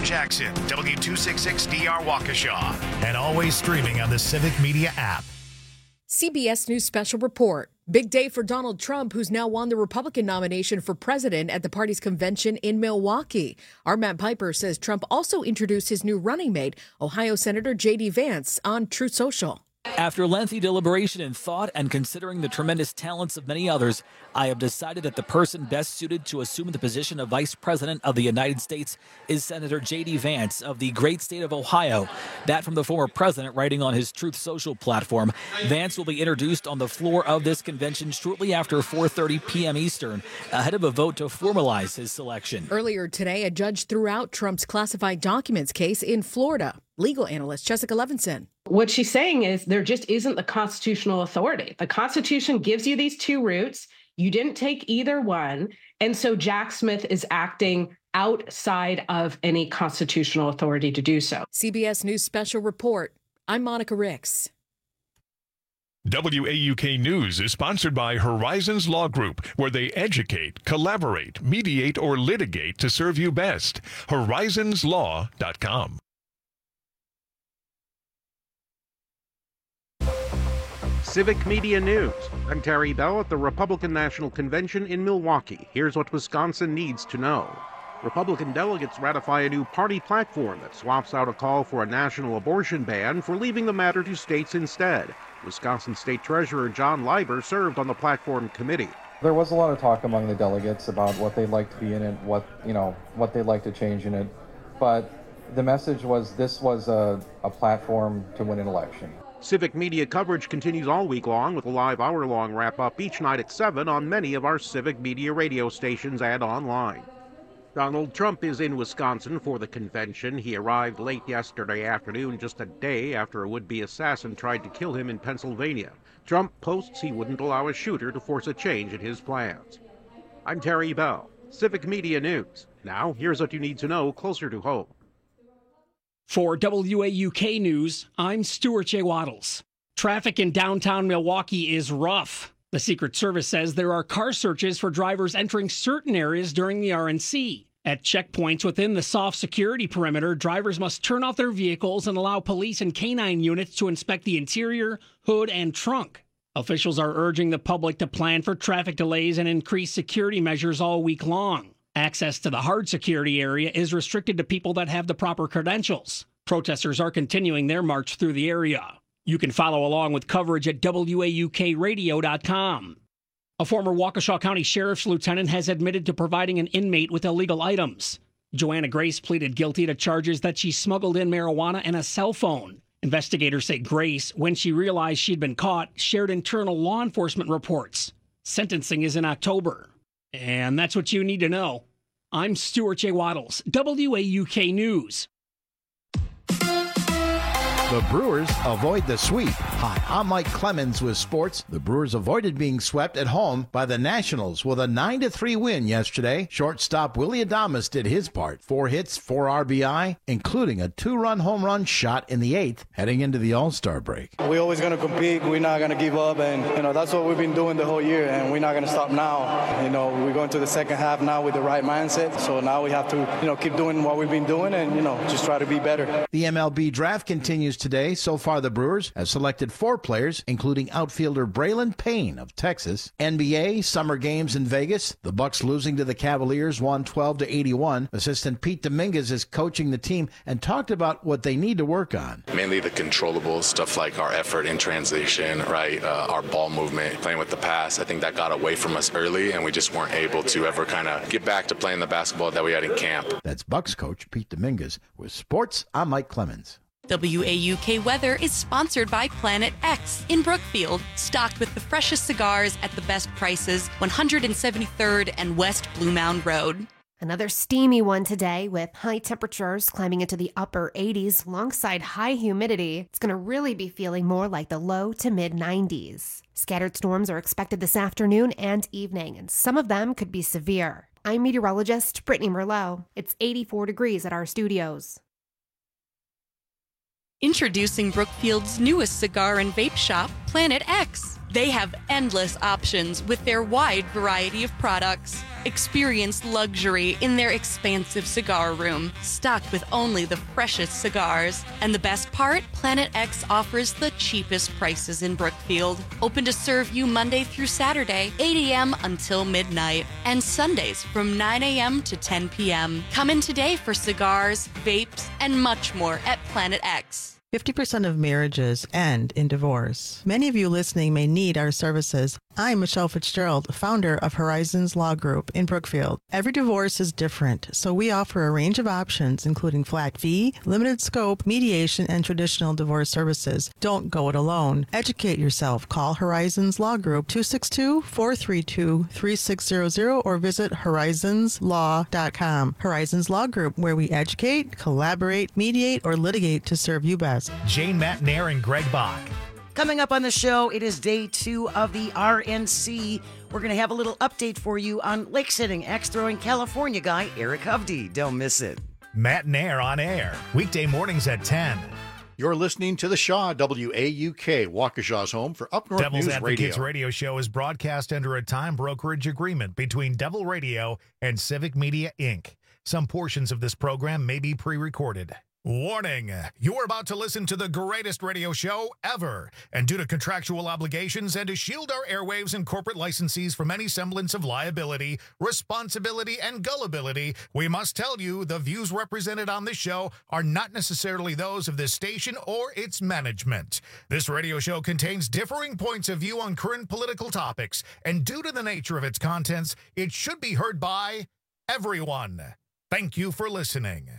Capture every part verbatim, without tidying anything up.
Jackson, W two sixty-six D R Waukesha, and always streaming on the Civic Media app. C B S News Special Report. Big day for Donald Trump, who's now won the Republican nomination for president at the party's convention in Milwaukee. Our Matt Piper says Trump also introduced his new running mate, Ohio Senator J D Vance, on Truth Social. After lengthy deliberation and thought and considering the tremendous talents of many others, I have decided that the person best suited to assume the position of Vice President of the United States is Senator J D Vance of the great state of Ohio. That from the former president writing on his Truth Social platform. Vance will be introduced on the floor of this convention shortly after four thirty p.m. Eastern, ahead of a vote to formalize his selection. Earlier today, a judge threw out Trump's classified documents case in Florida. Legal analyst Jessica Levinson. What she's saying is there just isn't the constitutional authority. The Constitution gives you these two routes. You didn't take either one. And so Jack Smith is acting outside of any constitutional authority to do so. C B S News Special Report. I'm Monica Ricks. W A U K News is sponsored by Horizons Law Group, where they educate, collaborate, mediate, or litigate to serve you best. horizons law dot com. Civic Media News. I'm Terry Bell at the Republican National Convention in Milwaukee. Here's what Wisconsin needs to know. Republican delegates ratify a new party platform that swaps out a call for a national abortion ban for leaving the matter to states instead. Wisconsin State Treasurer John Leiber served on the platform committee. There was a lot of talk among the delegates about what they'd like to be in it, what, you know, what they'd like to change in it. But the message was this was a, a platform to win an election. Civic Media coverage continues all week long with a live hour-long wrap-up each night at seven on many of our Civic Media radio stations and online. Donald Trump is in Wisconsin for the convention. He arrived late yesterday afternoon, just a day after a would-be assassin tried to kill him in Pennsylvania. Trump posts he wouldn't allow a shooter to force a change in his plans. I'm Terry Bell, Civic Media News. Now, here's what you need to know closer to home. For W A U K News, I'm Stuart J. Waddles. Traffic in downtown Milwaukee is rough. The Secret Service says there are car searches for drivers entering certain areas during the R N C. At checkpoints within the soft security perimeter, drivers must turn off their vehicles and allow police and canine units to inspect the interior, hood, and trunk. Officials are urging the public to plan for traffic delays and increase security measures all week long. Access to the hard security area is restricted to people that have the proper credentials. Protesters are continuing their march through the area. You can follow along with coverage at W A U K radio dot com. A former Waukesha County Sheriff's lieutenant has admitted to providing an inmate with illegal items. Joanna Grace pleaded guilty to charges that she smuggled in marijuana and a cell phone. Investigators say Grace, when she realized she'd been caught, shared internal law enforcement reports. Sentencing is in October. And that's what you need to know. I'm Stuart J. Waddles, W A U K News. The Brewers avoid the sweep. Hi, I'm Mike Clemens with sports. The Brewers avoided being swept at home by the Nationals with a nine to three win yesterday. Shortstop Willy Adames did his part. Four hits, four R B I, including a two-run home run shot in the eighth, heading into the All-Star break. We're always going to compete. We're not going to give up, and you know that's what we've been doing the whole year, and we're not going to stop now. You know, we're going to the second half now with the right mindset, so now we have to, you know, keep doing what we've been doing and, you know, just try to be better. The M L B draft continues today. So far, the Brewers have selected four players, including outfielder Braylon Payne of Texas. N B A summer games in Vegas. The Bucks losing to the Cavaliers one twelve to eighty-one. Assistant Pete Dominguez is coaching the team and talked about what they need to work on. Mainly the controllable stuff like our effort in transition, right? Uh, our ball movement, playing with the pass. I think that got away from us early, and we just weren't able to ever kind of get back to playing the basketball that we had in camp. That's Bucks coach Pete Dominguez. With sports, I'm Mike Clemens. W A U K Weather is sponsored by Planet X in Brookfield, stocked with the freshest cigars at the best prices, one seventy-third and West Blue Mound Road. Another steamy one today with high temperatures climbing into the upper eighties alongside high humidity. It's going to really be feeling more like the low to mid nineties. Scattered storms are expected this afternoon and evening, and some of them could be severe. I'm meteorologist Brittany Merlot. It's eighty-four degrees at our studios. Introducing Brookfield's newest cigar and vape shop, Planet X. They have endless options with their wide variety of products. Experience luxury in their expansive cigar room, stocked with only the freshest cigars. And the best part? Planet X offers the cheapest prices in Brookfield. Open to serve you Monday through Saturday, eight a.m. until midnight, and Sundays from nine a.m. to ten p.m. Come in today for cigars, vapes, and much more at Planet X. fifty percent of marriages end in divorce. Many of you listening may need our services. I'm Michelle Fitzgerald, founder of Horizons Law Group in Brookfield. Every divorce is different, so we offer a range of options, including flat fee, limited scope, mediation, and traditional divorce services. Don't go it alone. Educate yourself. Call Horizons Law Group two six two, four three two, three six zero zero or visit horizons law dot com. Horizons Law Group, where we educate, collaborate, mediate, or litigate to serve you best. Jane Matnair and Greg Bach. Coming up on the show, it is day two of the R N C. We're going to have a little update for you on lake-sitting, axe-throwing California guy Eric Hovde. Don't miss it. Matnair on air, weekday mornings at ten. You're listening to The Shaw, W A U K, Waukesha's home for Up North Devil's News Advocates Radio. radio show is broadcast under a time brokerage agreement between Devil Radio and Civic Media, Incorporated. Some portions of this program may be pre-recorded. Warning, you're about to listen to the greatest radio show ever. And due to contractual obligations and to shield our airwaves and corporate licensees from any semblance of liability, responsibility, and gullibility, we must tell you the views represented on this show are not necessarily those of this station or its management. This radio show contains differing points of view on current political topics, and due to the nature of its contents, it should be heard by everyone. Thank you for listening.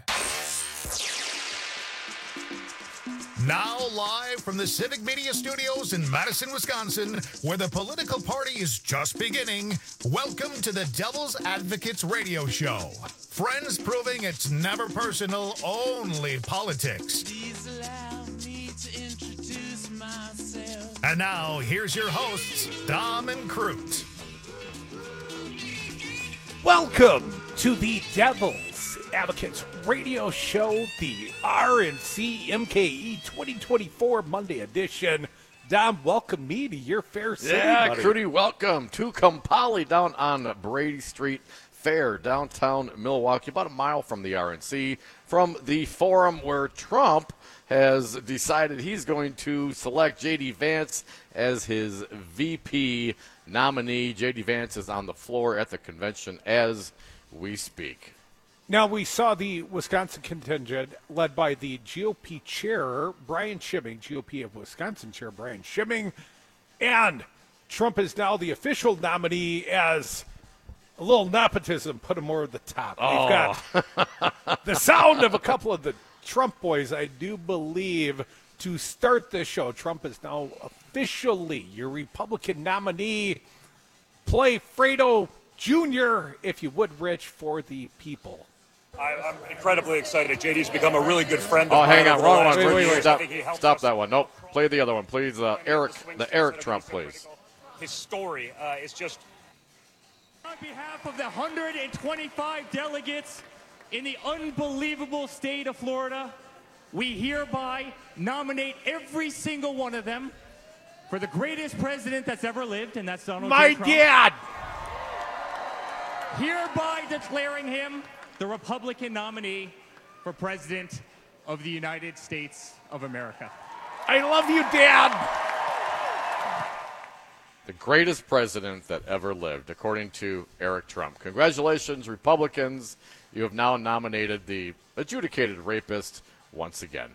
Now live from the Civic Media Studios in Madison, Wisconsin, where the political party is just beginning, welcome to the Devil's Advocates radio show. Friends proving it's never personal, only politics. Please allow me to introduce myself. And now, here's your hosts, Dom and Crute. Welcome to the Devil's Advocates radio show, the R N C M K E twenty twenty-four Monday edition. Dom, welcome me to your fair city, Yeah, buddy. Crudy, welcome to Kampali down on Brady Street Fair, downtown Milwaukee, about a mile from the R N C, from the forum where Trump has decided he's going to select J D. Vance as his V P nominee. J D. Vance is on the floor at the convention as we speak. Now, we saw the Wisconsin contingent led by the G O P chair, Brian Schimming, G O P of Wisconsin chair, Brian Schimming, and Trump is now the official nominee as a little nepotism put him more at the top. Oh. We've got the sound of a couple of the Trump boys, I do believe, to start this show. Trump is now officially your Republican nominee. Play Fredo Junior, if you would, Rich, for the people. I, I'm incredibly excited. J D's become a really good friend. Oh, of hang mine on, over wrong the one. last Wait, few wait, wait. years. I Stop, think he helped stop us. that one. Nope. Play the other one, please. Uh, Eric, the Eric Trump, please. His story uh, is just. On behalf of the one hundred twenty-five delegates in the unbelievable state of Florida, we hereby nominate every single one of them for the greatest president that's ever lived, and that's Donald My J. Trump. dad! Hereby declaring him the Republican nominee for President of the United States of America. I love you, Dad! The greatest president that ever lived, according to Eric Trump. Congratulations, Republicans. You have now nominated the adjudicated rapist once again.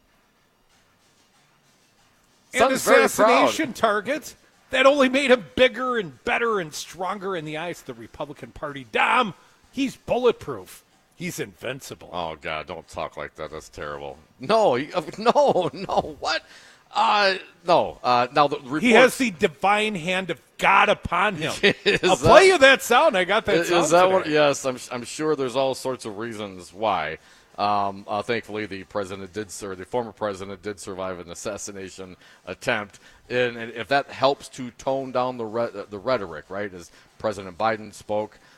An Son's very assassination proud. target that only made him bigger and better and stronger in the eyes of the Republican Party. Dom, he's bulletproof. He's invincible. Oh, God, don't talk like that. That's terrible. No, he, uh, no, no, what? Uh, no. Uh, now the reports, He has the divine hand of God upon him. Is I'll that- play you that sound. I got that Is, sound is that today. what? Yes, I'm, I'm sure there's all sorts of reasons why. Um, uh, thankfully, the president did, sur- the former president did survive an assassination attempt, and, and if that helps to tone down the re- the rhetoric, right? As President Biden spoke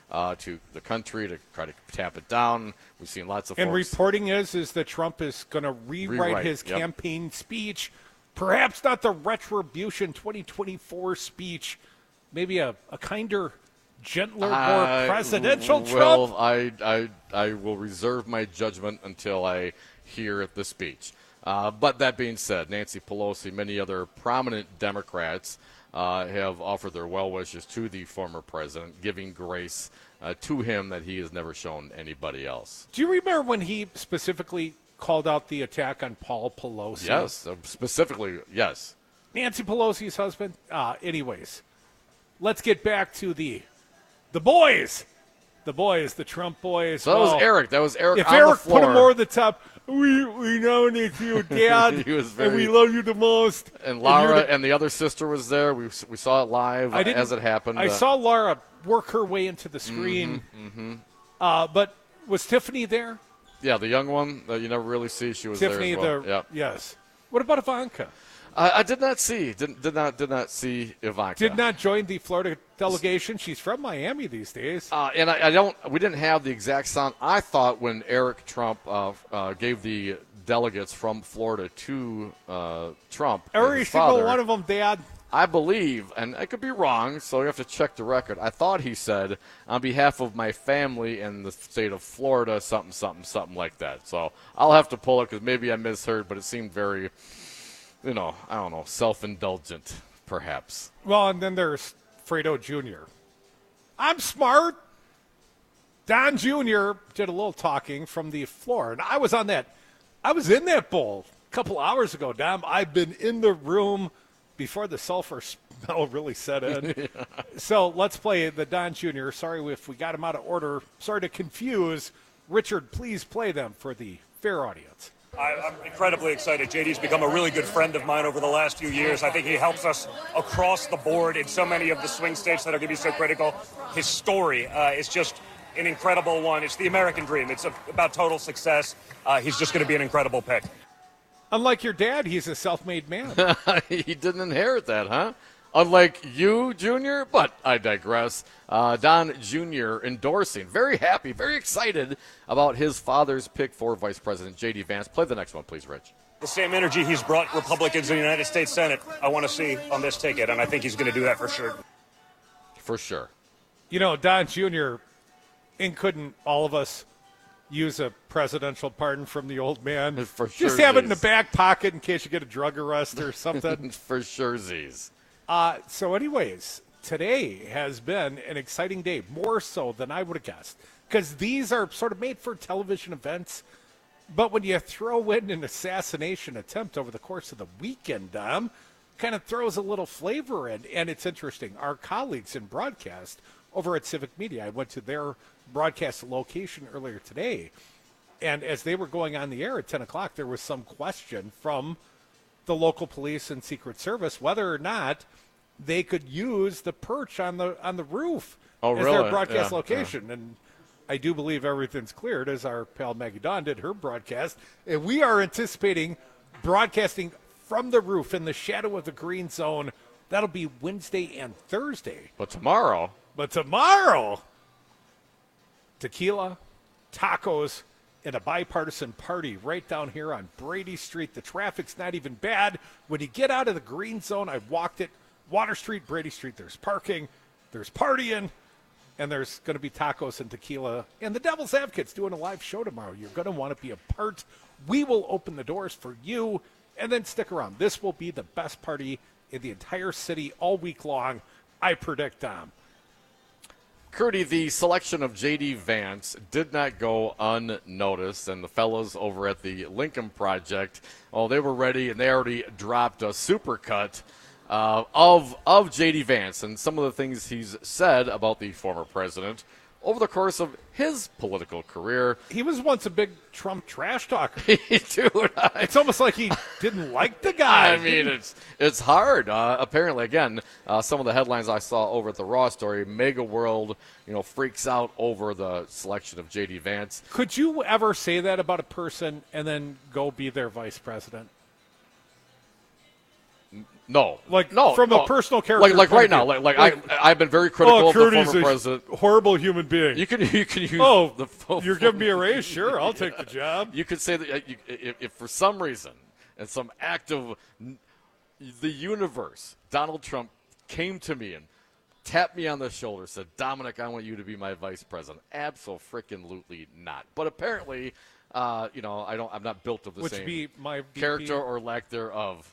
uh, to the country to try to tap it down. We've seen lots of and folks. reporting is is that Trump is going to rewrite, Rewrite, his yep. campaign speech, perhaps not the retribution twenty twenty-four speech, maybe a, a kinder, gentler, I more presidential will, Trump. I, I, I will reserve my judgment until I hear the speech. Uh, but that being said, Nancy Pelosi, many other prominent Democrats uh, have offered their well wishes to the former president, giving grace uh, to him that he has never shown anybody else. Do you remember when he specifically called out the attack on Paul Pelosi? Yes, uh, specifically, yes. Nancy Pelosi's husband? Uh, anyways, let's get back to the the boys. The boys, the Trump boys. So that well, was Eric. That was Eric If on Eric the floor. put him over the top, we we nominate you, Dad, He was and very- we love you the most. And you're Laura the- and the other sister was there. We we saw it live I didn't- as it happened. I Uh, saw Laura work her way into the screen. Mm-hmm. Uh, but was Tiffany there? Yeah, the young one that you never really see. She was Tiffany, there as well. the Yep. yes. What about Ivanka? I, I did not see. Did, did not did not see Ivanka. Did not join the Florida delegation. She's from Miami these days. Uh, and I, I don't. We didn't have the exact sound. I thought when Eric Trump uh, uh, gave the delegates from Florida to uh, Trump, and Every his single father, one of them, Dad. I believe, and I could be wrong, so you have to check the record. I thought he said, on behalf of my family and the state of Florida, something, something, something like that. So I'll have to pull it because maybe I misheard, but it seemed very, you know, I don't know, self-indulgent, perhaps. Well, and then there's Fredo Junior I'm smart. Don Junior did a little talking from the floor, and I was on that. I was in that bowl a couple hours ago, Dom. I've been in the room before the sulfur smell really set in. Yeah. So let's play the Don Junior Sorry if we got him out of order. Sorry to confuse. Richard, please play them for the fair audience. I, I'm incredibly excited. J D's become a really good friend of mine over the last few years. I think he helps us across the board in so many of the swing states that are going to be so critical. His story uh, is just an incredible one. It's the American dream. It's a, about total success. Uh, he's just going to be an incredible pick. Unlike your dad, he's a self-made man. He didn't inherit that, huh? Unlike you, Junior, but I digress. Uh, Don Junior endorsing, very happy, very excited about his father's pick for Vice President J D Vance. Play the next one, please, Rich. The same energy he's brought Republicans in the United States Senate, I want to see on this ticket, and I think he's going to do that for sure. For sure. You know, Don Junior, and couldn't all of us use a presidential pardon from the old man? For sure. Just have it in the back pocket in case you get a drug arrest or something. For sure, Z's. Uh, so anyways, today has been an exciting day, more so than I would have guessed, because these are sort of made for television events. But when you throw in an assassination attempt over the course of the weekend, Dom, kind of throws a little flavor in, and it's interesting. Our colleagues in broadcast over at Civic Media, I went to their broadcast location earlier today, and as they were going on the air at ten o'clock, there was some question from the local police and Secret Service whether or not they could use the perch on the on the roof oh, as really? their broadcast Yeah, location. yeah. And I do believe everything's cleared, as our pal Maggie Dawn did her broadcast. And we are anticipating broadcasting from the roof in the shadow of the green zone. That'll be Wednesday and Thursday. But tomorrow. But tomorrow, tequila, tacos, and a bipartisan party right down here on Brady Street. The traffic's not even bad. When you get out of the green zone, I walked it, Water Street, Brady Street, there's parking, there's partying, and there's going to be tacos and tequila. And the Devil's Advocate's doing a live show tomorrow. You're going to want to be a part. We will open the doors for you, and then stick around. This will be the best party in the entire city all week long, I predict, Dom. Curdy, the selection of J D Vance did not go unnoticed, and the fellows over at the Lincoln Project, oh, they were ready, and they already dropped a supercut uh, of of J D Vance and some of the things he's said about the former president over the course of his political career. He was once a big Trump trash talker. Dude, I, it's almost like he didn't like the guy. I mean, it's it's hard. Uh, apparently, again, uh, some of the headlines I saw over at the Raw story, Mega World, you know, freaks out over the selection of J D Vance. Could you ever say that about a person and then go be their vice president? No, like no, from no. a personal character. Like, like right now, like, like, like I, I've been very critical oh, of Curdy's the former a president. Horrible human being. You can, you can use. Oh, the, you're giving me a raise? Sure, I'll take the job. You could say that uh, you, if, if for some reason, in some act of the universe, Donald Trump came to me and tapped me on the shoulder, said, "Dominic, I want you to be my vice president." Abso-freaking-lutely not. But apparently, uh, you know, I don't. I'm not built of the Which same be my V P? character or lack thereof.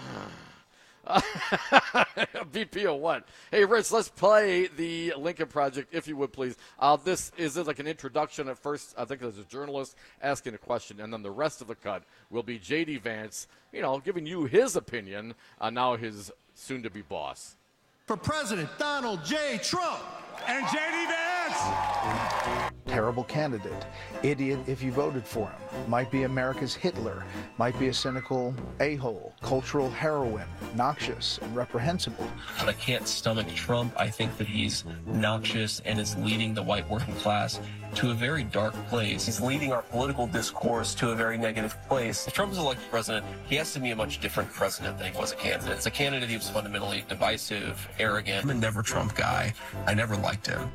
V P of what? Hey, Rich, let's play the Lincoln Project, if you would, please. Uh, this is it like an introduction at first. I think there's a journalist asking a question, and then the rest of the cut will be J D Vance, you know, giving you his opinion on now his soon-to-be boss. For President Donald J. Trump and J D Vance. Terrible candidate. Idiot if you voted for him. Might be America's Hitler. Might be a cynical a-hole. Cultural heroine. Noxious and reprehensible. But I can't stomach Trump. I think that he's noxious and is leading the white working class to a very dark place. He's leading our political discourse to a very negative place. If Trump is elected president, he has to be a much different president than he was a candidate. As a candidate, he was fundamentally divisive, arrogant. I'm a never Trump guy. I never liked him.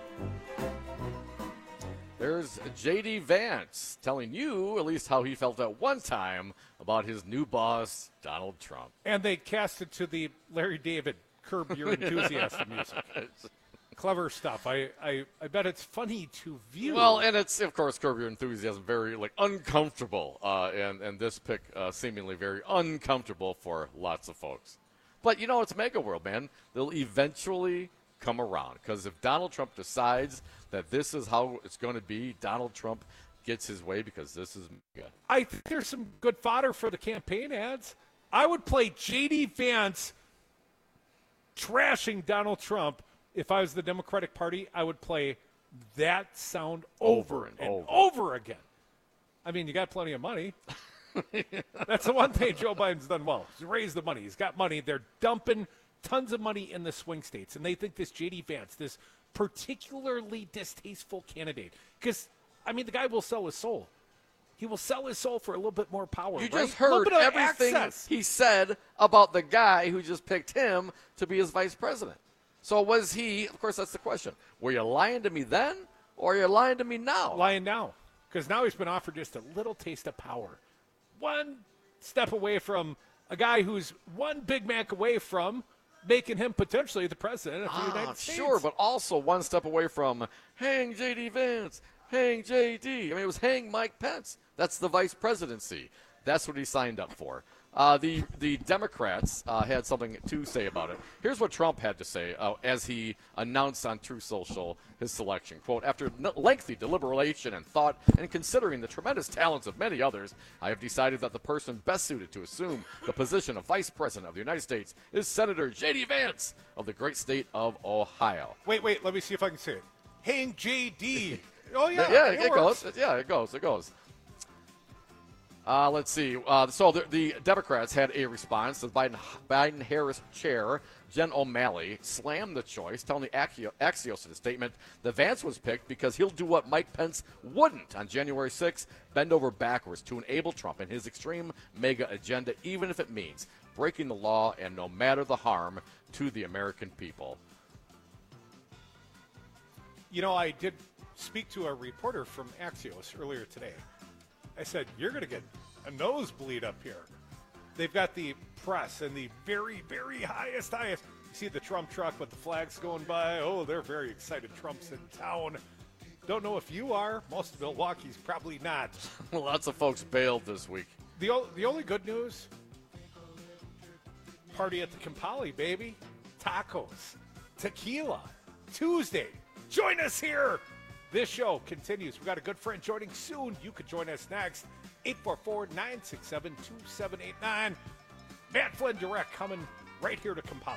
There's J D Vance telling you at least how he felt at one time about his new boss, Donald Trump. And they cast it to the Larry David Curb Your Enthusiasm music. Clever stuff. I, I, I bet it's funny to view. Well, and it's, of course, Curb Your Enthusiasm, very, like, uncomfortable. Uh, and, and this pick uh, seemingly very uncomfortable for lots of folks. But, you know, it's Mega World, man. They'll eventually come around. Because if Donald Trump decides that this is how it's going to be, Donald Trump gets his way because this is mega. I think there's some good fodder for the campaign ads. I would play J D Vance trashing Donald Trump. If I was the Democratic Party, I would play that sound over, over and, and over. over again. I mean, you got plenty of money. That's the one thing Joe Biden's done well. He's raised the money. He's got money. They're dumping tons of money in the swing states, and they think this J D Vance, this particularly distasteful candidate, because, I mean, the guy will sell his soul. He will sell his soul for a little bit more power. You right? just heard everything access. He said about the guy who just picked him to be his vice president. So was he, of course, that's the question. Were you lying to me then, or are you lying to me now? Lying now, because now he's been offered just a little taste of power. One step away from a guy who's one Big Mac away from making him potentially the president of the ah, United States. Sure, but also one step away from hang J D Vance, hang J D. I mean, it was hang Mike Pence. That's the vice presidency. That's what he signed up for. Uh, the the Democrats uh, had something to say about it. Here's what Trump had to say uh, as he announced on Truth Social his selection. Quote, after n- lengthy deliberation and thought and considering the tremendous talents of many others, I have decided that the person best suited to assume the position of Vice President of the United States is Senator J D Vance of the great state of Ohio. Wait, wait, let me see if I can say it. Hang J D. Oh, yeah. Yeah, it, it goes. Yeah, it goes. It goes. Uh, let's see. Uh, so the, the Democrats had a response. The Biden, Biden-Harris chair, Jen O'Malley, slammed the choice, telling the Axios in a statement that Vance was picked because he'll do what Mike Pence wouldn't on January sixth, bend over backwards to enable Trump in his extreme mega agenda, even if it means breaking the law and no matter the harm to the American people. You know, I did speak to a reporter from Axios earlier today. I said, you're going to get a nosebleed up here. They've got the press and the very, very highest, highest. You see the Trump truck with the flags going by. Oh, they're very excited. Trump's in town. Don't know if you are. Most of Milwaukee's probably not. Lots of folks bailed this week. The, o- the only good news, party at the Campali, baby. Tacos, tequila, Tuesday. Join us here. This show continues. We've got a good friend joining soon. You could join us next. eight four four, nine six seven, two seven eight nine. Matt Flynn Direct coming right here to Kampala.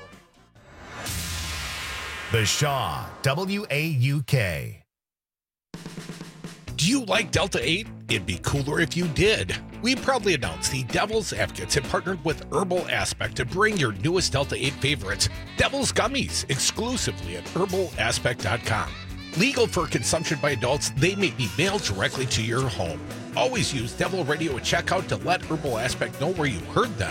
The Shaw, W A U K. Do you like Delta eight? It'd be cooler if you did. We proudly announce the Devil's Advocates have partnered with Herbal Aspect to bring your newest Delta eight favorites, Devil's Gummies, exclusively at herbal aspect dot com. Legal for consumption by adults, they may be mailed directly to your home. Always use Devil Radio at checkout to let Herbal Aspect know where you heard them.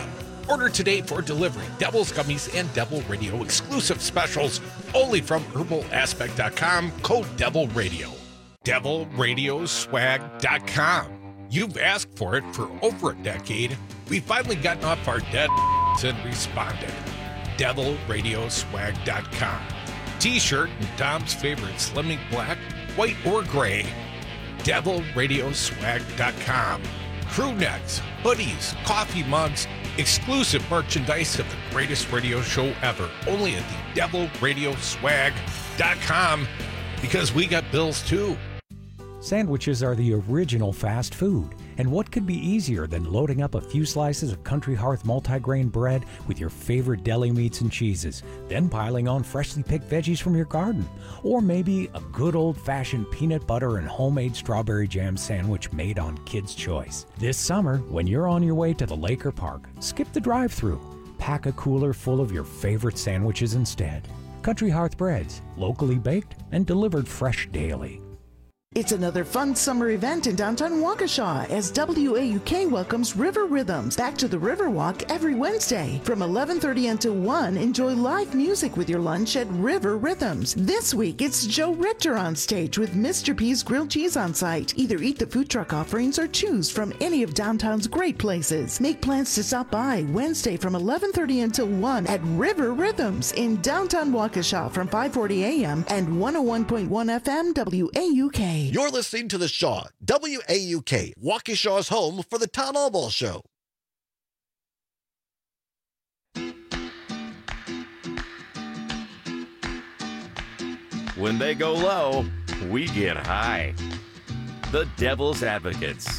Order today for delivery. Devil's Gummies and Devil Radio exclusive specials only from herbal aspect dot com, code Devil Radio. devil radio swag dot com. You've asked for it for over a decade. We've finally gotten off our dead and responded. devil radio swag dot com. T-shirt and Dom's favorite Slimming Black, white or gray. devil radio swag dot com. Crew necks, hoodies, coffee mugs, exclusive merchandise of the greatest radio show ever. Only at the devil radio swag dot com, because we got bills too. Sandwiches are the original fast food, and what could be easier than loading up a few slices of Country Hearth multigrain bread with your favorite deli meats and cheeses, then piling on freshly picked veggies from your garden, or maybe a good old-fashioned peanut butter and homemade strawberry jam sandwich made on Kids' Choice. This summer, when you're on your way to the lake or park, skip the drive-thru. Pack a cooler full of your favorite sandwiches instead. Country Hearth breads, locally baked and delivered fresh daily. It's another fun summer event in downtown Waukesha as W A U K welcomes River Rhythms back to the Riverwalk every Wednesday. From eleven thirty until one, enjoy live music with your lunch at River Rhythms. This week, it's Joe Richter on stage with Mister P's Grilled Cheese on site. Either eat the food truck offerings or choose from any of downtown's great places. Make plans to stop by Wednesday from eleven thirty until one at River Rhythms in downtown Waukesha from five forty a.m. and one oh one point one F M W A U K. You're listening to The Shaw, W A U K, Waukesha's home for the Town Hall Ball Show. When they go low, we get high. The Devil's Advocates.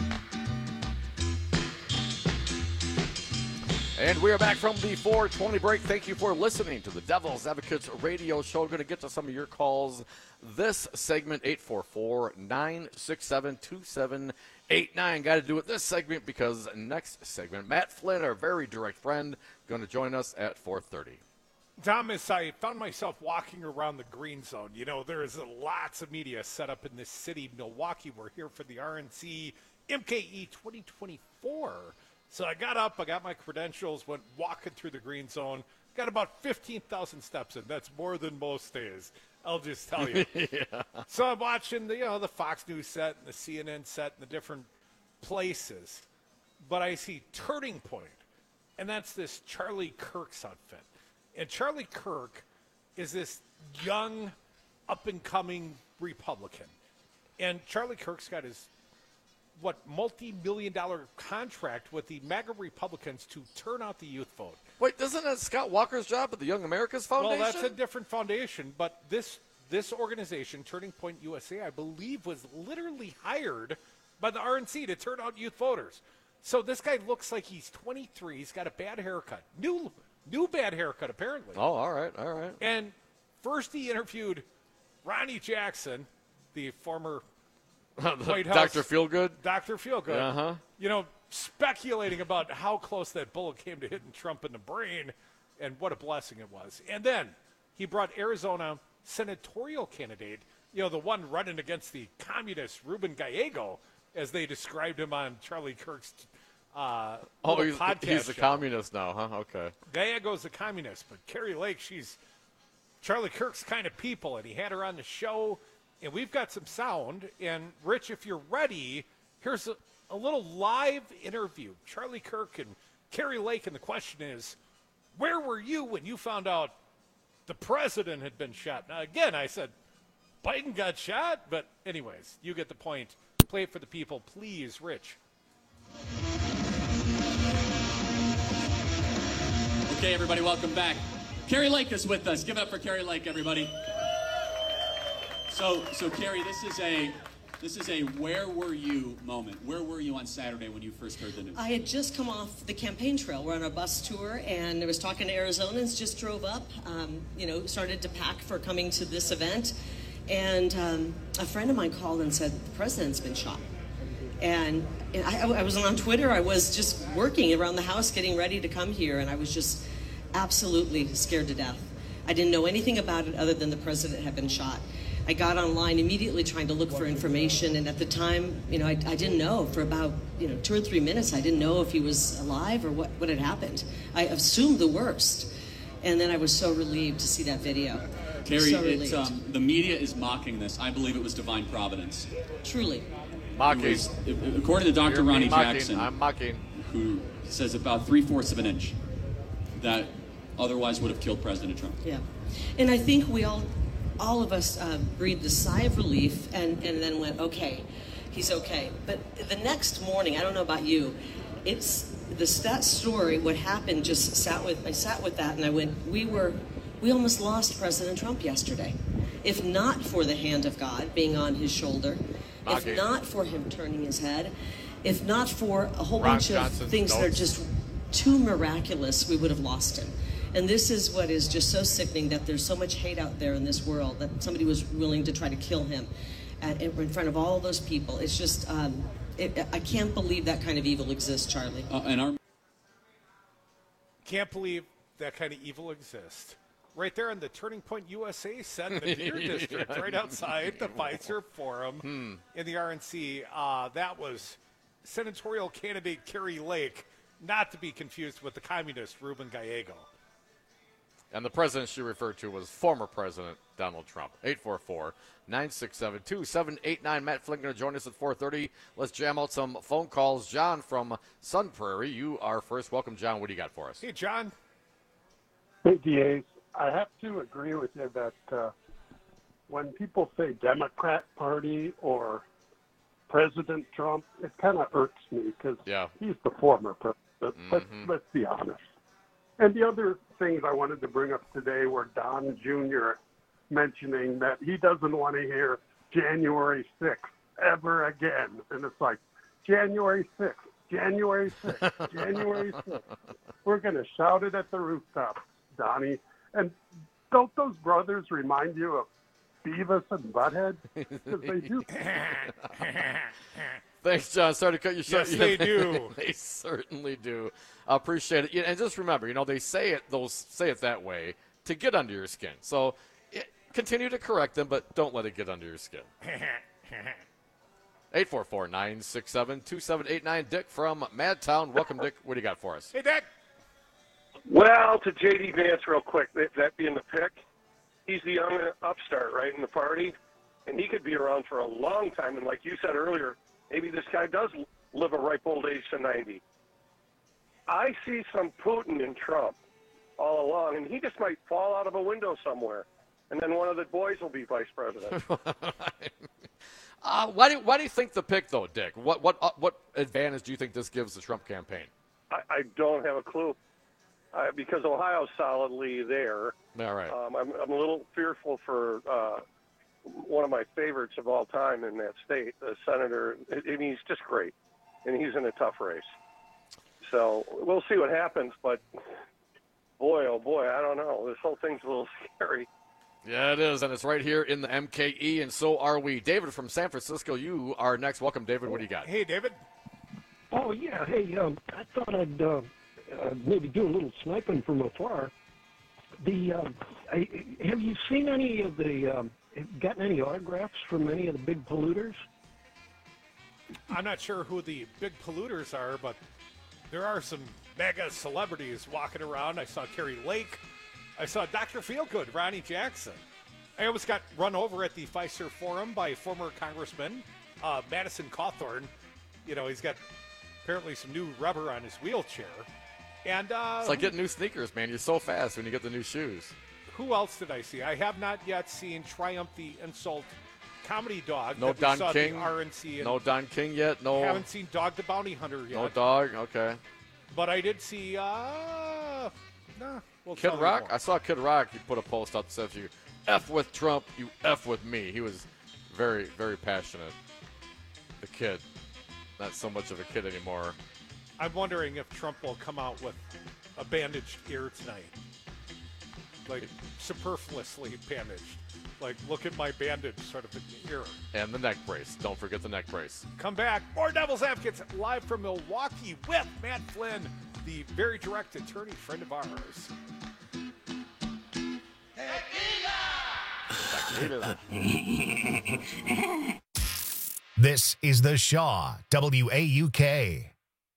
And we are back from the four twenty break. Thank you for listening to the Devil's Advocates radio show. We're going to get to some of your calls this segment, eight four four, nine six seven, two seven eight nine. Got to do it this segment because next segment, Matt Flynn, our very direct friend, going to join us at four thirty. Thomas, I found myself walking around the green zone. You know, there is lots of media set up in this city, Milwaukee. We're here for the R N C M K E twenty twenty-four. So I got up, I got my credentials, went walking through the green zone, got about fifteen thousand steps in. That's more than most days, I'll just tell you. Yeah. So I'm watching the, you know, the Fox News set and the C N N set and the different places. But I see Turning Point, and that's this Charlie Kirk's outfit. And Charlie Kirk is this young, up-and-coming Republican. And Charlie Kirk's got his what, multi-million dollar contract with the MAGA Republicans to turn out the youth vote. Wait, isn't that Scott Walker's job at the Young Americas Foundation? Well, that's a different foundation, but this this organization, Turning Point U S A, I believe, was literally hired by the R N C to turn out youth voters. So this guy looks like he's twenty-three. He's got a bad haircut. New, new bad haircut, apparently. Oh, all right, all right. And first he interviewed Ronnie Jackson, the former White House. Doctor Feelgood? Doctor Feelgood. Uh-huh. You know, speculating about how close that bullet came to hitting Trump in the brain and what a blessing it was. And then he brought Arizona senatorial candidate, you know, the one running against the communist Ruben Gallego, as they described him on Charlie Kirk's uh, oh, he's, podcast he's a show. communist now, huh? Okay. Gallego's a communist, but Carrie Lake, she's Charlie Kirk's kind of people, and he had her on the show. And we've got some sound. And, Rich, if you're ready, here's a, a little live interview. Charlie Kirk and Carrie Lake, and the question is, where were you when you found out the president had been shot? Now, again, I said Biden got shot, but anyways, you get the point. Play it for the people. Please, Rich. Okay, everybody, welcome back. Carrie Lake is with us. Give it up for Carrie Lake, everybody. So, so Carrie, this is a this is a where were you moment. Where were you on Saturday when you first heard the news? I had just come off the campaign trail. We're on a bus tour, and I was talking to Arizonans. Just drove up, um, you know, started to pack for coming to this event, and um, a friend of mine called and said the president's been shot. And I, I wasn't on Twitter. I was just working around the house, getting ready to come here, and I was just absolutely scared to death. I didn't know anything about it other than the president had been shot. I got online immediately trying to look for information, and at the time, you know, I, I didn't know for about, you know, two or three minutes. I didn't know if he was alive or what, what had happened. I assumed the worst, and then I was so relieved to see that video. Carrie, so it's, um, the media is mocking this. I believe it was divine providence. Truly. Mocking. Was, according to Doctor You're Ronnie mocking. Jackson, I'm mocking. who says about three-fourths of an inch that otherwise would have killed President Trump. Yeah. And I think we all, all of us uh, breathed a sigh of relief and, and then went, okay, he's okay. But the next morning, I don't know about you, it's this, that story, what happened just sat with, I sat with that and I went, we were, we almost lost President Trump yesterday. If not for the hand of God being on his shoulder, Okay. if not for him turning his head, if not for a whole Ron bunch Johnson's of things that are notes. just too miraculous, we would have lost him. And this is what is just so sickening, that there's so much hate out there in this world, that somebody was willing to try to kill him at, in front of all those people. It's just, um, it, I can't believe that kind of evil exists, Charlie. Uh, and our Can't believe that kind of evil exists. Right there in the Turning Point U S A Center, the Deer District, right outside the Pfizer Forum Hmm. in the R N C. Uh, that was senatorial candidate Carrie Lake, not to be confused with the communist Ruben Gallego. And the president she referred to was former President Donald Trump. eight four four, nine six seven, two seven eight nine. Matt Flint going to join us at four thirty. Let's jam out some phone calls. John from Sun Prairie, you are first. Welcome, John. What do you got for us? Hey, John. Hey, D A. I have to agree with you that uh, when people say Democrat Party or President Trump, it kind of irks me because yeah. he's the former president. Let's, Mhm. let's be honest. And the other things I wanted to bring up today were Don Junior mentioning that he doesn't want to hear January sixth ever again. And it's like, January sixth, January sixth, January sixth. We're going to shout it at the rooftop, Donnie. And don't those brothers remind you of Beavis and Butthead? Because they do. Thanks, John. Sorry to cut you short. Yes, they do. They certainly do. I appreciate it. Yeah, and just remember, you know, they say it, those say it that way to get under your skin. So it, continue to correct them, but don't let it get under your skin. eight four four, nine six seven, two seven eight nine. Dick from Madtown. Welcome, Dick. What do you got for us? Hey, Dick. Well, to J D Vance real quick, that, that being the pick, he's the young upstart, right, in the party, and he could be around for a long time. And like you said earlier, maybe this guy does live a ripe old age to ninety. I see some Putin in Trump all along, and he just might fall out of a window somewhere, and then one of the boys will be vice president. uh, why do why do you think the pick though, Dick? What what uh, what advantage do you think this gives the Trump campaign? I, I don't have a clue. Uh, because Ohio's solidly there. All right. Um, I'm, I'm a little fearful for uh, one of my favorites of all time in that state, the senator. And he's just great, and he's in a tough race. So we'll see what happens. But boy, oh boy, I don't know. This whole thing's a little scary. Yeah, it is, and it's right here in the M K E, and so are we. David from San Francisco, you are next. Welcome, David. What do you got? Hey, David. Oh yeah. Hey, um, I thought I'd. Uh, Uh, maybe do a little sniping from afar. The uh, I, have you seen any of the um, gotten any autographs from any of the big polluters? I'm not sure who the big polluters are, but there are some mega celebrities walking around. I saw Carrie Lake. I saw Doctor Feelgood, Ronnie Jackson. I almost got run over at the Pfizer Forum by former Congressman uh, Madison Cawthorn. You know, he's got apparently some new rubber on his wheelchair. And uh, It's like getting new sneakers, man. You're so fast when you get the new shoes. Who else did I see? I have not yet seen Triumph the Insult Comedy Dog. No that we Don saw at King. The R N C and No Don King yet. No. haven't seen Dog the Bounty Hunter yet. No dog. Okay. But I did see. Uh, nah, we'll Kid tell you Rock. more. I saw Kid Rock. He put a post up that says, "You f with Trump, you f with me." He was very, very passionate. The kid, not so much of a kid anymore. I'm wondering if Trump will come out with a bandaged ear tonight. Like, superfluously bandaged. Like, look at my bandage sort of in the ear. And the neck brace. Don't forget the neck brace. Come back. More Devil's Advocates live from Milwaukee with Matt Flynn, the very direct attorney friend of ours. Back This is The Shaw, W A U K.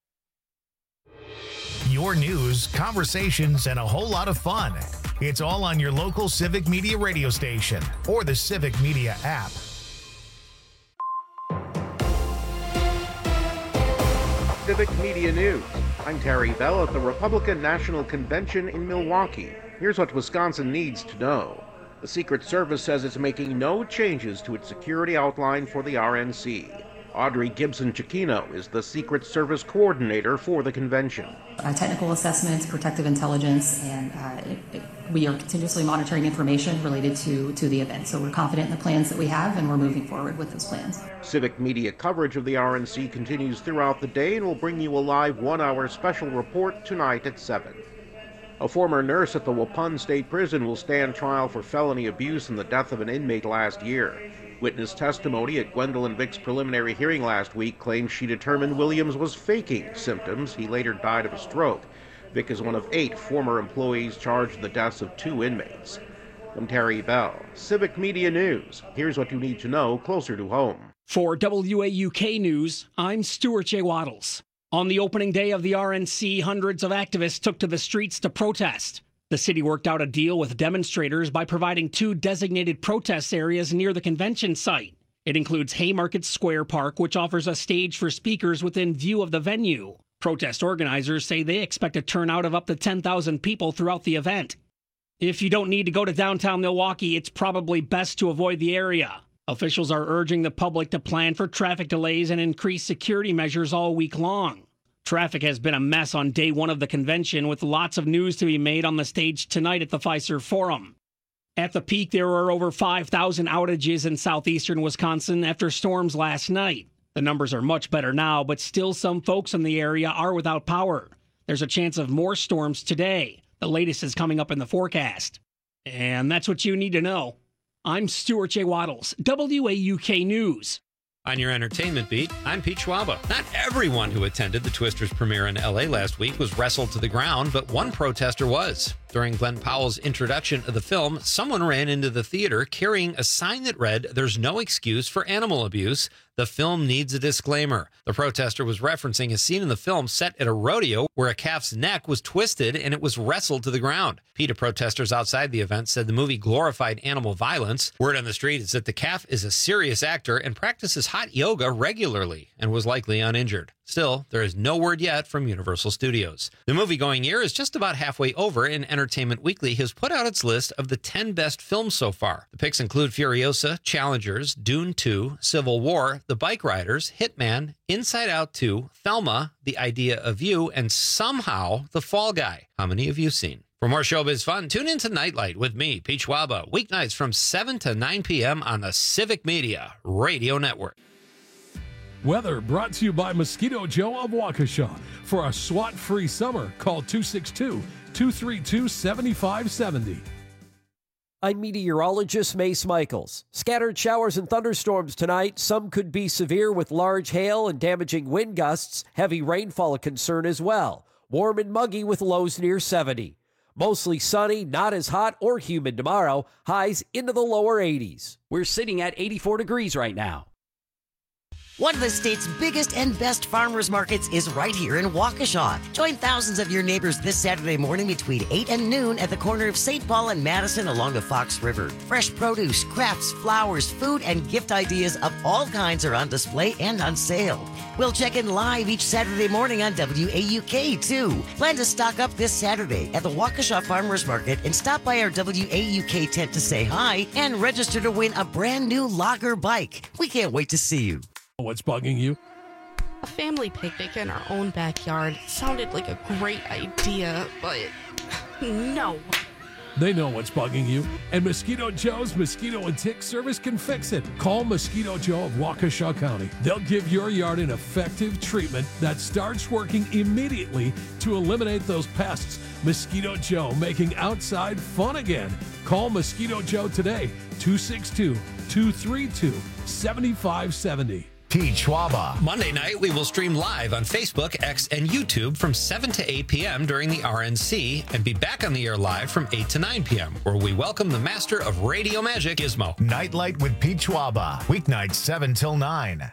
Your news, conversations, and a whole lot of fun. It's all on your local Civic Media radio station or the Civic Media app. Civic Media News. I'm Terry Bell at the Republican National Convention in Milwaukee. Here's what Wisconsin needs to know. The Secret Service says it's making no changes to its security outline for the R N C. Audrey Gibson-Chiquino is the Secret Service coordinator for the convention. Uh, technical assessments, protective intelligence, and uh, it, it, we are continuously monitoring information related to, to the event. So we're confident in the plans that we have, and we're moving forward with those plans. Civic Media coverage of the R N C continues throughout the day, and we'll bring you a live one-hour special report tonight at seven. A former nurse at the Waupun State Prison will stand trial for felony abuse in the death of an inmate last year. Witness testimony at Gwendolyn Vick's preliminary hearing last week claims she determined Williams was faking symptoms. He later died of a stroke. Vick is one of eight former employees charged in the deaths of two inmates. I'm Terry Bell, Civic Media News. Here's what you need to know closer to home. For W A U K News, I'm Stuart J. Waddles. On the opening day of the R N C, hundreds of activists took to the streets to protest. The city worked out a deal with demonstrators by providing two designated protest areas near the convention site. It includes Haymarket Square Park, which offers a stage for speakers within view of the venue. Protest organizers say they expect a turnout of up to ten thousand people throughout the event. If you don't need to go to downtown Milwaukee, it's probably best to avoid the area. Officials are urging the public to plan for traffic delays and increase security measures all week long. Traffic has been a mess on day one of the convention, with lots of news to be made on the stage tonight at the Fiserv Forum. At the peak, there were over five thousand outages in southeastern Wisconsin after storms last night. The numbers are much better now, but still some folks in the area are without power. There's a chance of more storms today. The latest is coming up in the forecast. And that's what you need to know. I'm Stuart J. Waddles, W A U K News. On your entertainment beat, I'm Pete Schwaba. Not everyone who attended the Twisters premiere in L A last week was wrestled to the ground, but one protester was. During Glenn Powell's introduction of the film, someone ran into the theater carrying a sign that read, "There's no excuse for animal abuse. The film needs a disclaimer." The protester was referencing a scene in the film set at a rodeo where a calf's neck was twisted and it was wrestled to the ground. PETA protesters outside the event said the movie glorified animal violence. Word on the street is that the calf is a serious actor and practices hot yoga regularly and was likely uninjured. Still, there is no word yet from Universal Studios. The movie-going year is just about halfway over, and Entertainment Weekly has put out its list of the ten best films so far. The picks include Furiosa, Challengers, Dune two, Civil War, The Bike Riders, Hitman, Inside Out two, Thelma, The Idea of You, and somehow The Fall Guy. How many have you seen? For more showbiz fun, tune in to Nightlight with me, Pete Schwaba, weeknights from seven to nine p.m. on the Civic Media Radio Network. Weather brought to you by Mosquito Joe of Waukesha. For a SWAT-free summer, call two six two, two three two, seven five seven zero. I'm meteorologist Mace Michaels. Scattered showers and thunderstorms tonight. Some could be severe with large hail and damaging wind gusts. Heavy rainfall a concern as well. Warm and muggy with lows near seventy. Mostly sunny, not as hot or humid tomorrow. Highs into the lower eighties. We're sitting at eighty-four degrees right now. One of the state's biggest and best farmers markets is right here in Waukesha. Join thousands of your neighbors this Saturday morning between eight and noon at the corner of Saint Paul and Madison along the Fox River. Fresh produce, crafts, flowers, food, and gift ideas of all kinds are on display and on sale. We'll check in live each Saturday morning on W A U K, too. Plan to stock up this Saturday at the Waukesha Farmers Market and stop by our W A U K tent to say hi and register to win a brand new Logger bike. We can't wait to see you. What's bugging you? A family picnic in our own backyard sounded like a great idea, but no. They know what's bugging you, and Mosquito Joe's Mosquito and Tick Service can fix it. Call Mosquito Joe of Waukesha County. They'll give your yard an effective treatment that starts working immediately to eliminate those pests. Mosquito Joe, making outside fun again. Call Mosquito Joe today, two six two, two three two, seven five seven zero. Pete Schwaba. Monday night, we will stream live on Facebook, X, and YouTube from seven to eight p.m. during the R N C and be back on the air live from eight to nine p.m., where we welcome the master of radio magic, Gizmo. Nightlight with Pete Schwaba. Weeknights seven till nine.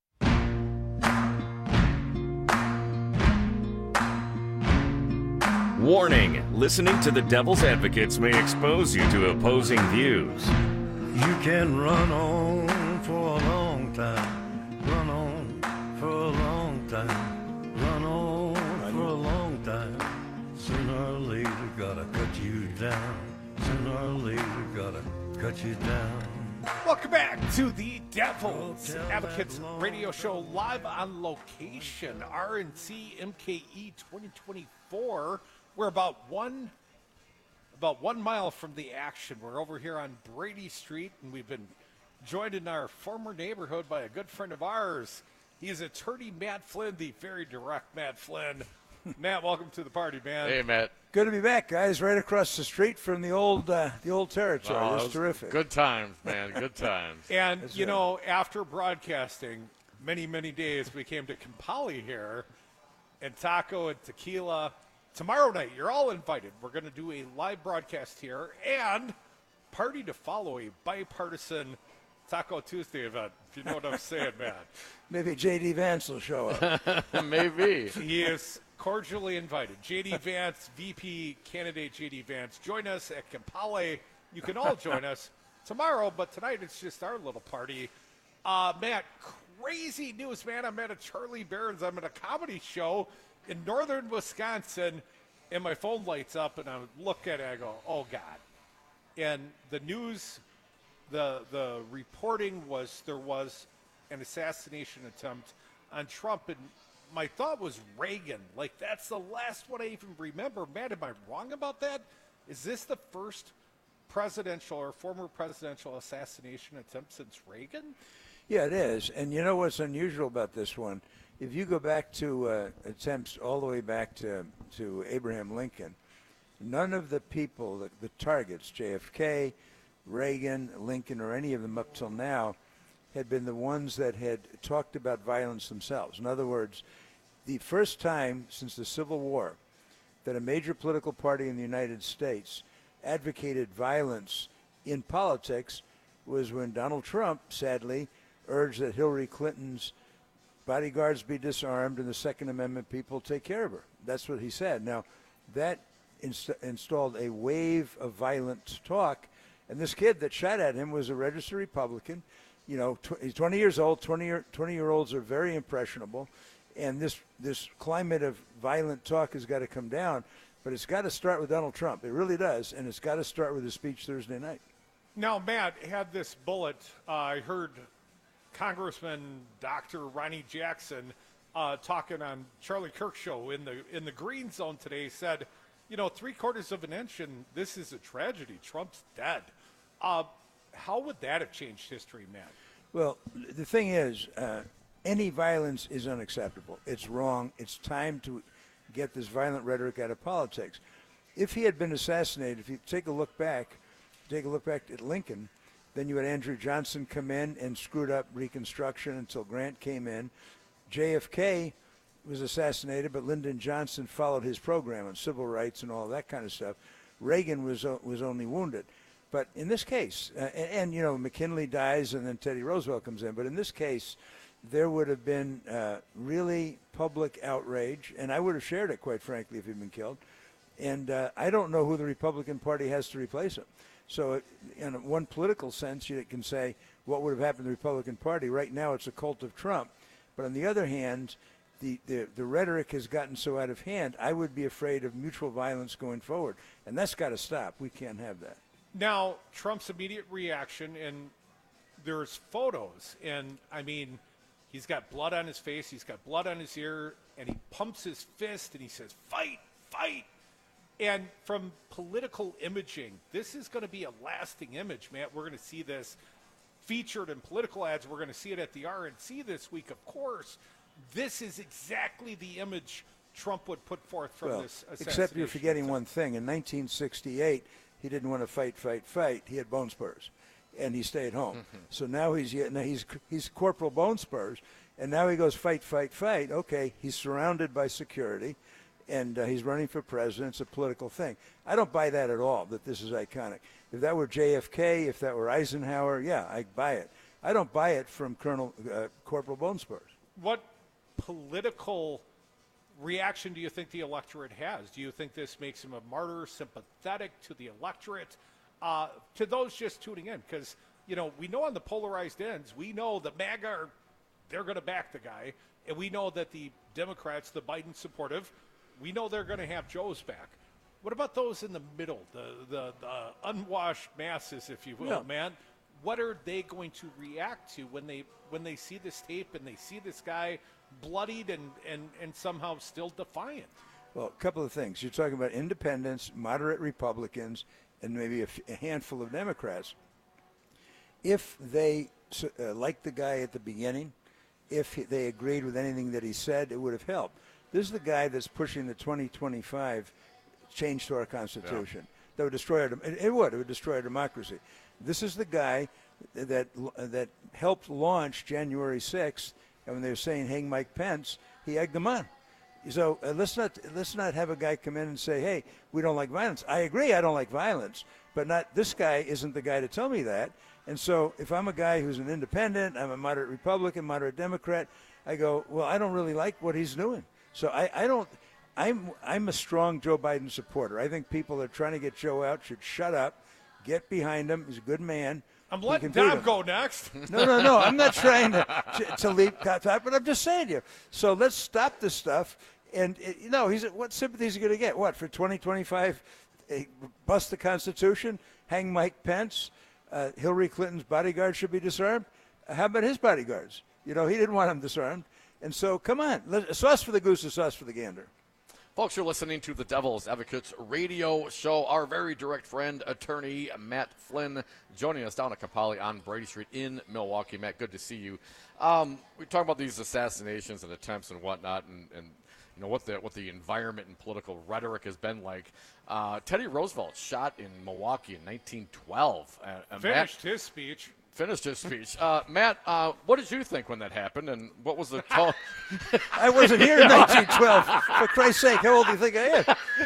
Warning, listening to the Devil's Advocates may expose you to opposing views. You can run on for a long time, run on for a long time, run on for a long time. Sooner or later, gotta cut you down. Sooner or later, gotta cut you down. Welcome back to the Devil's Advocates radio show, live on location, R N C M K E twenty twenty-four. We're about one, about one mile from the action. We're over here on Brady Street, and we've been joined in our former neighborhood by a good friend of ours. He is attorney Matt Flynn, the very direct Matt Flynn. Matt, welcome to the party, man. Hey, Matt. Good to be back, guys. Right across the street from the old, uh, the old territory. Oh, That's terrific. Good times, man. Good times. And That's you right. know, after broadcasting many, many days, we came to Kampali here, and taco and tequila. Tomorrow night, you're all invited. We're going to do a live broadcast here and party to follow, a bipartisan Taco Tuesday event, if you know what I'm saying, man. Maybe J D Vance will show up. Maybe. He is cordially invited. J D Vance, V P candidate J D Vance, join us at Kampali. You can all join us tomorrow, but tonight it's just our little party. Uh, Matt, crazy news, man. I'm at a Charlie Barron's. I'm at a comedy show in northern Wisconsin, and my phone lights up, and I look at it, I go, oh, God. And the news, the the reporting was there was an assassination attempt on Trump, and my thought was Reagan. Like, that's the last one I even remember. Matt, am I wrong about that? Is this the first presidential or former presidential assassination attempt since Reagan? Yeah, it is. And you know what's unusual about this one? If you go back to uh, attempts all the way back to, to Abraham Lincoln, none of the people, the, the targets, J F K, Reagan, Lincoln, or any of them up till now, had been the ones that had talked about violence themselves. In other words, the first time since the Civil War that a major political party in the United States advocated violence in politics was when Donald Trump, sadly, urged that Hillary Clinton's bodyguards be disarmed and the Second Amendment people take care of her. That's what he said. Now, that inst- installed a wave of violent talk, and this kid that shot at him was a registered Republican. You know, tw- he's twenty years old. twenty-year-olds are very impressionable, and this this climate of violent talk has got to come down, but it's got to start with Donald Trump. It really does, and it's got to start with his speech Thursday night. Now, Matt had this bullet. Uh, I heard Congressman Doctor Ronnie Jackson uh, talking on Charlie Kirk's show in the in the Green Zone today, said, you know, three quarters of an inch, and this is a tragedy. Trump's dead. Uh, how would that have changed history, Matt? Well, the thing is, uh, any violence is unacceptable. It's wrong. It's time to get this violent rhetoric out of politics. If he had been assassinated, if you take a look back, take a look back at Lincoln, then you had Andrew Johnson come in and screwed up Reconstruction until Grant came in. J F K was assassinated, but Lyndon Johnson followed his program on civil rights and all that kind of stuff. Reagan was uh, was only wounded. But in this case, uh, and, and, you know, McKinley dies and then Teddy Roosevelt comes in. But in this case, there would have been uh, really public outrage, and I would have shared it, quite frankly, if he'd been killed. And uh, I don't know who the Republican Party has to replace him. So in one political sense, you can say, what would have happened to the Republican Party? Right now, it's a cult of Trump. But on the other hand, the, the, the rhetoric has gotten so out of hand, I would be afraid of mutual violence going forward. And that's got to stop. We can't have that. Now, Trump's immediate reaction, and there's photos, and, I mean, he's got blood on his face, he's got blood on his ear, and he pumps his fist, and he says, fight, fight. And from political imaging, this is going to be a lasting image, Matt. We're going to see this featured in political ads. We're going to see it at the R N C this week, of course. This is exactly the image Trump would put forth from Well, this assassination. except you're forgetting one thing. In nineteen sixty-eight, he didn't want to fight, fight, fight. He had bone spurs. and he stayed home. Mm-hmm. So now he's now he's he's Corporal Bone Spurs, and now he goes fight, fight, fight. Okay, he's surrounded by security, and uh, he's running for president. It's a political thing. I don't buy that at all, that this is iconic. If that were J F K, if that were Eisenhower, yeah, I'd buy it. I don't buy it from Colonel uh, Corporal Bone Spurs. What political reaction do you think the electorate has? Do you think this makes him a martyr, sympathetic to the electorate, uh, to those just tuning in? Because, you know, we know on the polarized ends, we know the MAGA, are, they're going to back the guy, and we know that the Democrats, the Biden supportive, we know they're going to have Joe's back. What about those in the middle, the, the, the unwashed masses, if you will, Yeah. man? What are they going to react to when they when they see this tape and they see this guy bloodied and, and, and somehow still defiant? Well, a couple of things. You're talking about independents, moderate Republicans, and maybe a, f- a handful of Democrats. If they uh, liked the guy at the beginning, if he, they agreed with anything that he said, it would have helped. This is the guy that's pushing the twenty twenty-five change to our Constitution. Yeah. That would destroy our, it, it would, it would destroy our democracy. This is the guy that that helped launch January sixth, and when they were saying hang Mike Pence, he egged them on. So uh, let's not let's not have a guy come in and say, hey, we don't like violence. I agree, I don't like violence, but not this guy isn't the guy to tell me that. And so if I'm a guy who's an independent, I'm a moderate Republican, moderate Democrat, I go, well, I don't really like what he's doing. So I, I don't. I'm I'm a strong Joe Biden supporter. I think people that are trying to get Joe out should shut up. Get behind him. He's a good man. I'm letting Dom go next. No, no, no. I'm not trying to to leave top, but I'm just saying to you. So let's stop this stuff. And, you know, he's what sympathy is he going to get? What, for twenty twenty-five, bust the Constitution, hang Mike Pence, uh, Hillary Clinton's bodyguard should be disarmed? How about his bodyguards? You know, he didn't want them disarmed. And so, come on. Let, sauce for the goose is sauce for the gander. Folks, you're listening to the Devil's Advocates radio show. Our very direct friend, attorney Matt Flynn, joining us down at Kapali on Brady Street in Milwaukee. Matt, good to see you. Um, we talk about these assassinations and attempts and whatnot, and, and you know what the what the environment and political rhetoric has been like. Uh, Teddy Roosevelt shot in Milwaukee in nineteen twelve. Uh, Finished Matt, his speech. Finished his speech. Uh, Matt, uh, what did you think when that happened, and what was the tone? I wasn't here in nineteen twelve. For Christ's sake, how old do you think I am?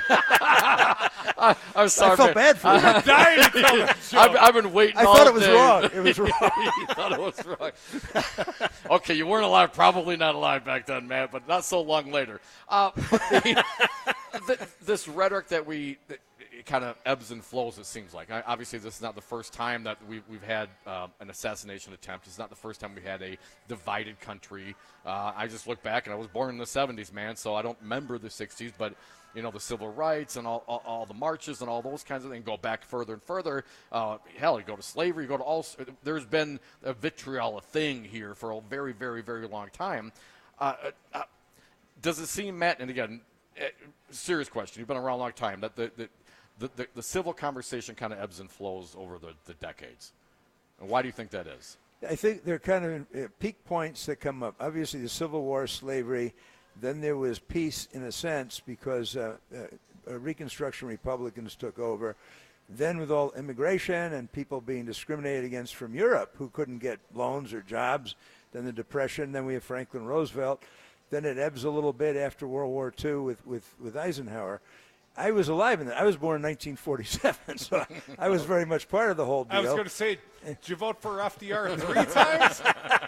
I, I'm sorry. I felt man. bad for you. Uh, dying to tell that joke. I've, I've been waiting I all thought it was day. wrong. It was wrong. You thought it was wrong. Okay, you weren't alive, probably not alive back then, Matt, but not so long later. Uh, but the, the, this rhetoric that we – it kind of ebbs and flows, it seems like. I, obviously, this is not the first time that we, we've had uh, an assassination attempt. It's not the first time we had a divided country. Uh, I just look back, and I was born in the seventies, man, so I don't remember the sixties, but, you know, the civil rights and all, all, all the marches and all those kinds of things go back further and further. Uh, hell, you go to slavery, you go to all – there's been a vitriol, a thing here for a very, very, very long time. Uh, uh, does it seem, Matt, and again, uh, serious question, you've been around a long time, that the, the – The, the, the civil conversation kind of ebbs and flows over the, the decades. And why do you think that is? I think there are kind of uh, peak points that come up. Obviously, the Civil War, slavery. Then there was peace in a sense because uh, uh, Reconstruction Republicans took over. Then with all immigration and people being discriminated against from Europe who couldn't get loans or jobs. Then the Depression. Then we have Franklin Roosevelt. Then it ebbs a little bit after World War Two with, with, with Eisenhower. I was alive in that. I was born in nineteen forty-seven, so I was very much part of the whole deal. I was going to say, did you vote for F D R three times?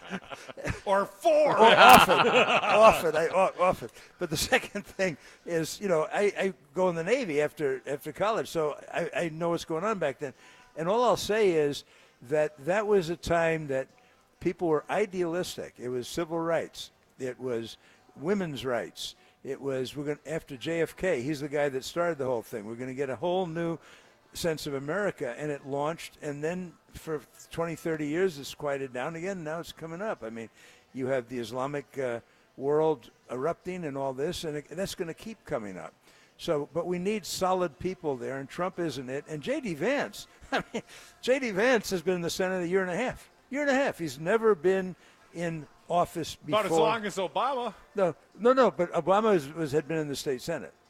Or four? Oh, often, often, I, often. But the second thing is, you know, I, I go in the Navy after after college, so I, I know what's going on back then. And all I'll say is that that was a time that people were idealistic. It was civil rights. It was women's rights. It was, we're going after J F K, he's the guy that started the whole thing. We're going to get a whole new sense of America, and it launched, and then for twenty, thirty years it's quieted down again. Now it's coming up. I mean, you have the Islamic uh, world erupting and all this, and, it, and that's going to keep coming up. So, but we need solid people there, and Trump isn't it. And J D Vance, I mean, J D Vance has been in the Senate a year and a half. Year and a half. He's never been in office before. About as long as Obama. No, no, no. But Obama was, was had been in the state Senate.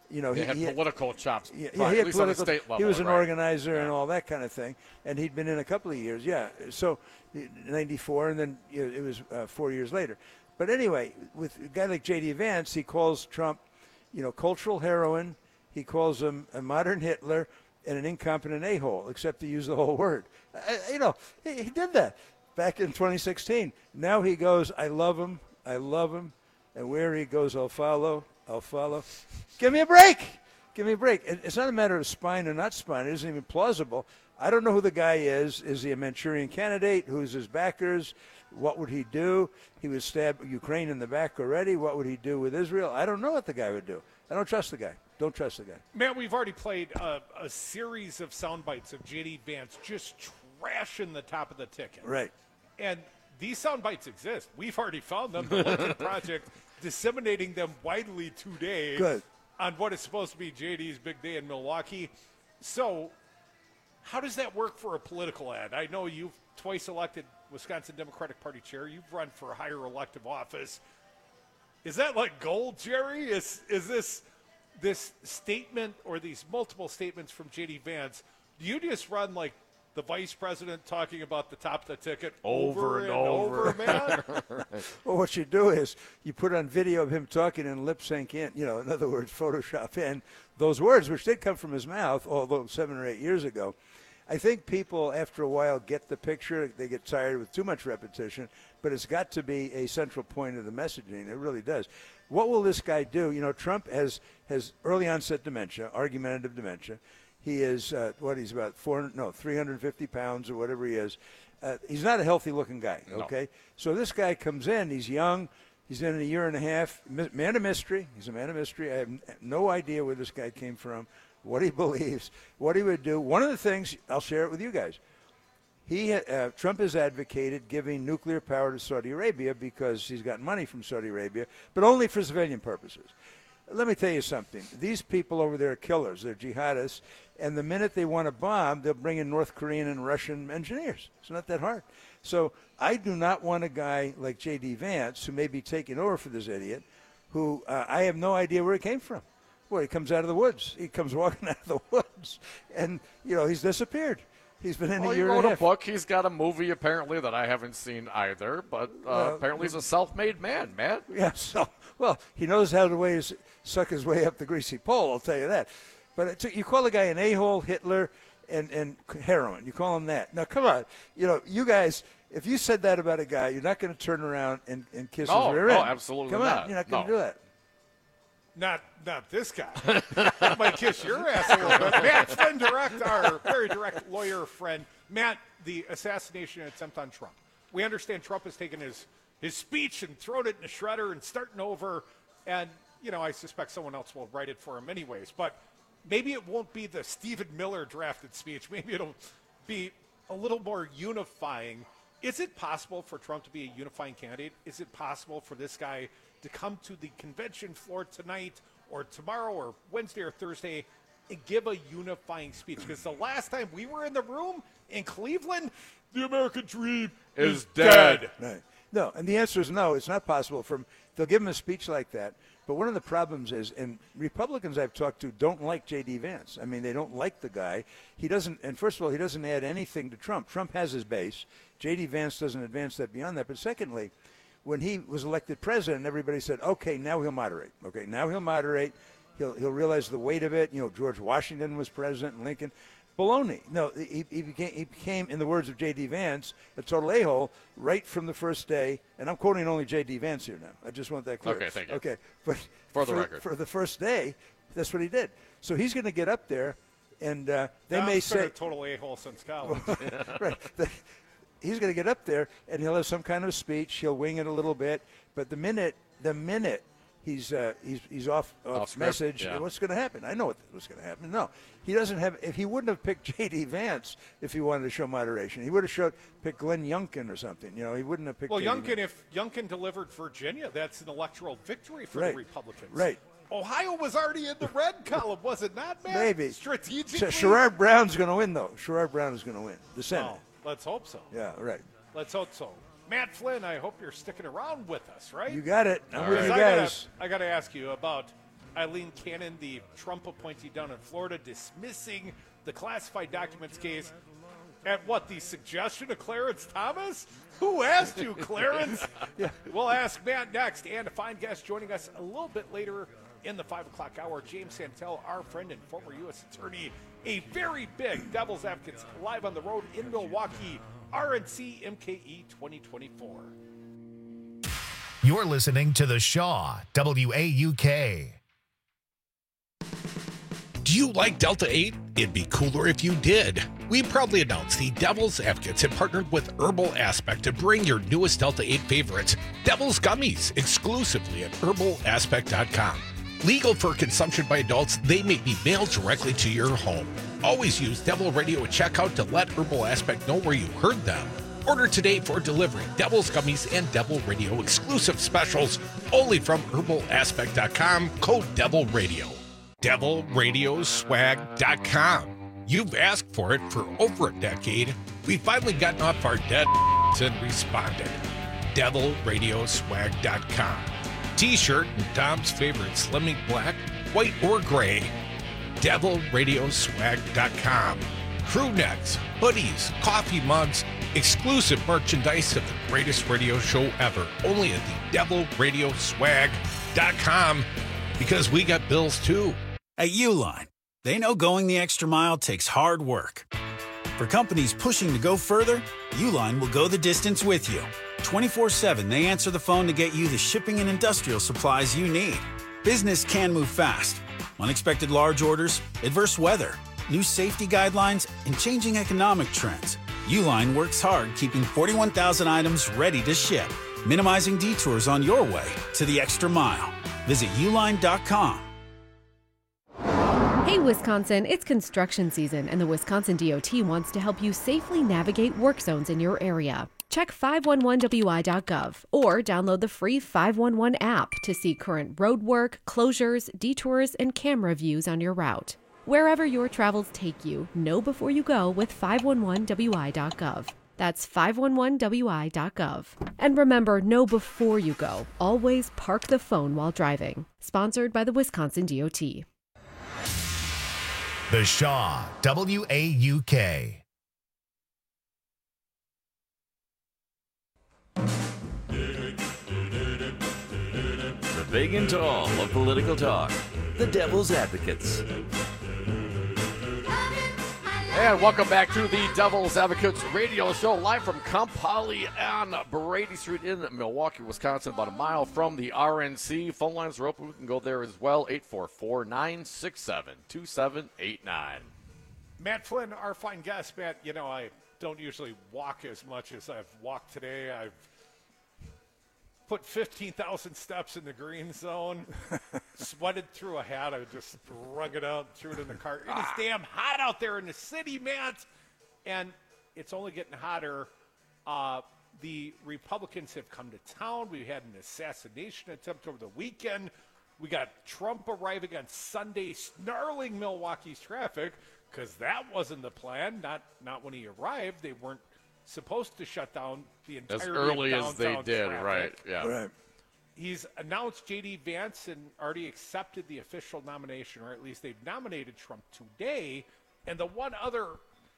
You know, he, he had he political chops. Yeah, right, he had at least political, on the state level. He was an right. organizer yeah. and all that kind of thing, and he'd been in a couple of years. Yeah, so ninety-four, and then you know, it was uh, four years later. But anyway, with a guy like J D. Vance, he calls Trump, you know, cultural heroin. He calls him a modern Hitler and an incompetent a-hole, except to use the whole word. I, you know, he, he did that back in twenty sixteen. Now he goes, I love him, I love him, and where he goes, I'll follow, I'll follow. Give me a break. Give me a break. It's not a matter of spine or not spine. It isn't even plausible. I don't know who the guy is. Is he a Manchurian candidate? Who's his backers? What would he do? He would stab Ukraine in the back already. What would he do with Israel? I don't know what the guy would do. I don't trust the guy. Don't trust the guy. Man, we've already played a, a series of sound bites of J D. Vance just trashing the top of the ticket. Right. And these sound bites exist. We've already found them. The Lincoln Project disseminating them widely today. Good. On what is supposed to be J D's big day in Milwaukee. So how does that work for a political ad? I know you've twice elected Wisconsin Democratic Party chair. You've run for a higher elective office. Is that like gold, Jerry? Is is this this statement or these multiple statements from J D. Vance, do you just run like the vice president talking about the top of the ticket over, over and, and over, over man? Well, what you do is you put on video of him talking and lip sync in, you know, in other words, Photoshop in those words, which did come from his mouth, although seven or eight years ago. I think people, after a while, get the picture. They get tired with too much repetition, but it's got to be a central point of the messaging. It really does. What will this guy do? You know, Trump has, has early onset dementia, argumentative dementia. He is, uh, what, he's about four hundred, no, three hundred fifty pounds or whatever he is. Uh, he's not a healthy-looking guy, okay? No. So this guy comes in. He's young. He's in a year and a half. Man of mystery. He's a man of mystery. I have no idea where this guy came from, what he believes, what he would do. One of the things, I'll share it with you guys. He, uh, Trump has advocated giving nuclear power to Saudi Arabia because he's got money from Saudi Arabia, but only for civilian purposes. Let me tell you something. These people over there are killers. They're jihadists. And the minute they want to bomb, they'll bring in North Korean and Russian engineers. It's not that hard. So I do not want a guy like J D. Vance, who may be taking over for this idiot, who uh, I have no idea where he came from. Well, he comes out of the woods. He comes walking out of the woods. And, you know, he's disappeared. He's been in well, a year he wrote and a a half. book. He's got a movie, apparently, that I haven't seen either. But uh, Well, apparently he's a self-made man, man. Yeah, so, well, he knows how to way, suck his way up the greasy pole, I'll tell you that. But it's, you call the guy an a-hole, Hitler, and, and heroin. You call him that. Now, come on. You know, you guys, if you said that about a guy, you're not going to turn around and, and kiss No, his rear no, end. absolutely Come not. on, you're not going to No. do that. Not not this guy. That might kiss your ass a little bit. Matt Flynn, direct, our very direct lawyer friend. Matt, the assassination attempt on Trump. We understand Trump has taken his, his speech and thrown it in a shredder and starting over. And, you know, I suspect someone else will write it for him anyways. But maybe it won't be the Stephen Miller drafted speech. Maybe it'll be a little more unifying. Is it possible for Trump to be a unifying candidate? Is it possible for this guy to come to the convention floor tonight or tomorrow or Wednesday or Thursday and give a unifying speech? Because the last time we were in the room in Cleveland, the American dream is, Is dead. dead. Right. No, and the answer is no. It's not possible. From they'll give him a speech like that. But one of the problems is, and Republicans I've talked to don't like J D. Vance. I mean, they don't like the guy. He doesn't, and first of all, he doesn't add anything to Trump. Trump has his base. J D. Vance doesn't advance that beyond that. But secondly, when he was elected president, everybody said, okay, now he'll moderate. Okay, now he'll moderate. He'll he'll realize the weight of it. You know, George Washington was president and Lincoln. Baloney. No, he, he, became, he became, in the words of J D. Vance, a total a-hole right from the first day. And I'm quoting only J D. Vance here now. I just want that clear. Okay, thank you. Okay, but For the for, record. for the first day, that's what he did. So he's going to get up there, and uh, they Now may I'm say, a total a-hole since college. right. The, he's going to get up there, and he'll have some kind of speech. He'll wing it a little bit, but the minute, the minute he's uh, he's he's off, off, Off script, message, yeah. what's going to happen? I know what, what's going to happen. No, he doesn't have. If he wouldn't have picked J D. Vance if he wanted to show moderation, he would have showed picked Glenn Youngkin or something. You know, he wouldn't have picked. Well, J D. Youngkin, Vance. if Youngkin delivered Virginia, that's an electoral victory for Right. the Republicans. Right. Ohio was already in the red column, was it not, man? Maybe Strategically. So Sherrod Brown's going to win, though. Sherrod Brown is going to win the Senate. Oh, let's hope so. Yeah, right. Let's hope so. Matt Flynn, I hope you're sticking around with us, right? You got it. I'm Because with you I guys. Gotta, I got to ask you about Eileen Cannon, the Trump appointee down in Florida, dismissing the classified documents case at what, the suggestion of Clarence Thomas? Who asked you, Clarence? Yeah. We'll ask Matt next, and a fine guest joining us a little bit later in the five o'clock hour, James Santel, our friend and former U S attorney, a very big Devil's Advocates live on the road in Milwaukee, R N C M K E twenty twenty-four. You're listening to The Shaw, W A U K. Do you like Delta eight? It'd be cooler if you did. We proudly announced the Devil's Advocates have partnered with Herbal Aspect to bring your newest Delta eight favorites, Devil's Gummies, exclusively at herbal aspect dot com. Legal for consumption by adults, they may be mailed directly to your home. Always use Devil Radio at checkout to let Herbal Aspect know where you heard them. Order today for delivery. Devil's Gummies and Devil Radio exclusive specials only from herbal aspect dot com, code Devil Radio. devil radio swag dot com. You've asked for it for over a decade. We've finally gotten off our dead and responded. devil radio swag dot com. T-shirt and Tom's favorite Slimming Black, white or gray. devil radio swag dot com. Crew necks, hoodies, coffee mugs, exclusive merchandise of the greatest radio show ever. Only at the devil radio swag dot com, because we got bills too. At Uline, they know going the extra mile takes hard work. For companies pushing to go further, Uline will go the distance with you. twenty-four seven, they answer the phone to get you the shipping and industrial supplies you need. Business can move fast. Unexpected large orders, adverse weather, new safety guidelines, and changing economic trends. Uline works hard keeping forty-one thousand items ready to ship, minimizing detours on your way to the extra mile. Visit uline dot com. Hey Wisconsin, it's construction season and the Wisconsin D O T wants to help you safely navigate work zones in your area. Check five one one W I dot gov or download the free five one one app to see current road work, closures, detours, and camera views on your route. Wherever your travels take you, know before you go with five one one W I dot gov. That's five one one W I dot gov. And remember, know before you go. Always park the phone while driving. Sponsored by the Wisconsin D O T. The Shaw, W A U K. The big and tall of political talk. The Devil's Advocates. And welcome back to the Devil's Advocates radio show, live from Camp Holly on Brady Street in Milwaukee, Wisconsin, about a mile from the R N C. Phone lines are open. We can go there as well, eight four four, nine six seven, two seven eight nine. Matt Flynn, our fine guest. Matt, you know, I don't usually walk as much as I've walked today. I've put fifteen thousand steps in the green zone, sweated through a hat. I just wrung it out, threw it in the car. It is damn hot out there in the city, Matt, and it's only getting hotter. Uh, the Republicans have come to town. We had an assassination attempt over the weekend. We got Trump arriving on Sunday, snarling Milwaukee's traffic, because that wasn't the plan. Not not when he arrived. They weren't supposed to shut down the entire as early as they did, traffic. right? Yeah. Right. He's announced J D Vance and already accepted the official nomination, or at least they've nominated Trump today. And the one other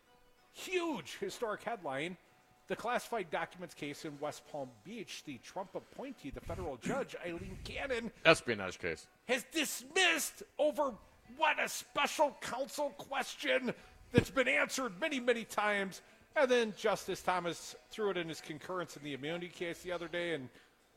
huge historic headline, the classified documents case in West Palm Beach, the Trump appointee, the federal judge, Eileen Cannon, espionage case, has dismissed over what, a special counsel question that's been answered many, many times. And then Justice Thomas threw it in his concurrence in the immunity case the other day. And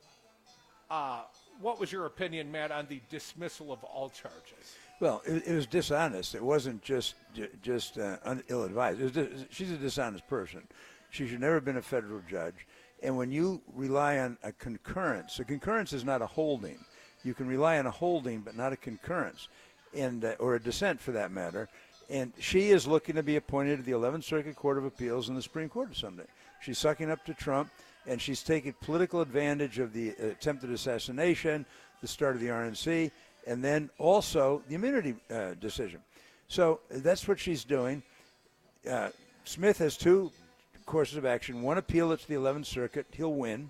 uh, what was your opinion, Matt, on the dismissal of all charges? Well, it, it was dishonest. It wasn't just just uh, un, ill-advised. It was dis- she's a dishonest person. She should never have been a federal judge. And when you rely on a concurrence, a concurrence is not a holding. You can rely on a holding, but not a concurrence, and uh, or a dissent for that matter. And she is looking to be appointed to the eleventh Circuit Court of Appeals in the Supreme Court someday. She's sucking up to Trump, and she's taking political advantage of the attempted assassination, the start of the R N C, and then also the immunity uh, decision. So that's what she's doing. Uh, Smith has two courses of action. One appeal, it's the eleventh Circuit. He'll win.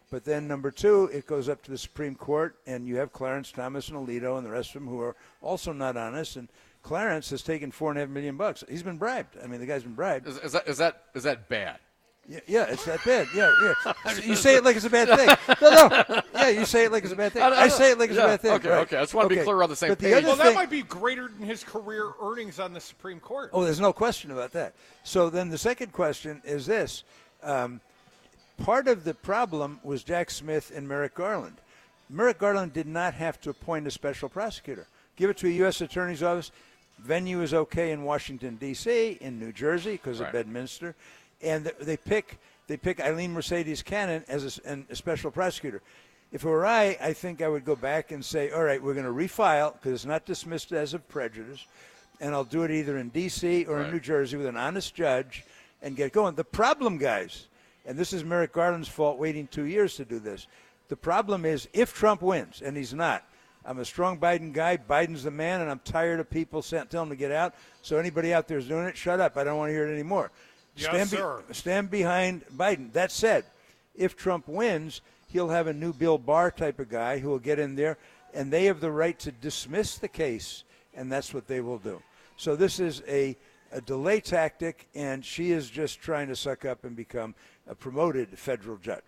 But then number two, it goes up to the Supreme Court, and you have Clarence Thomas and Alito and the rest of them who are also not honest. And Clarence has taken four and a half million bucks. He's been bribed. I mean, the guy's been bribed. Is, is that is that is that bad? Yeah, yeah, it's that bad. Yeah, yeah. You say it like it's a bad thing. No, no. Yeah, you say it like it's a bad thing. I, say it like it's yeah, a bad thing. Okay, right. okay. I just want to okay. be clear on the same but page. The other well, thing, that might be greater than his career earnings on the Supreme Court. Oh, there's no question about that. So then the second question is this. Um, part of the problem was Jack Smith and Merrick Garland. Merrick Garland did not have to appoint a special prosecutor. Give it to a U S Attorney's Office. Venue is okay in Washington, D C, in New Jersey because right. of Bedminster. And they pick they pick Eileen Mercedes Cannon as a, a special prosecutor. If it were I, I think I would go back and say, all right, we're going to refile because it's not dismissed as of prejudice, and I'll do it either in D C or right. in New Jersey with an honest judge and get going. The problem, guys, and this is Merrick Garland's fault waiting two years to do this, the problem is if Trump wins, and he's not, I'm a strong Biden guy. Biden's the man, and I'm tired of people telling him to get out. So anybody out there is doing it, shut up. I don't want to hear it anymore. Yes, stand, sir. Be, stand behind Biden. That said, if Trump wins, he'll have a new Bill Barr type of guy who will get in there, and they have the right to dismiss the case, and that's what they will do. So this is a, a delay tactic, and she is just trying to suck up and become a promoted federal judge.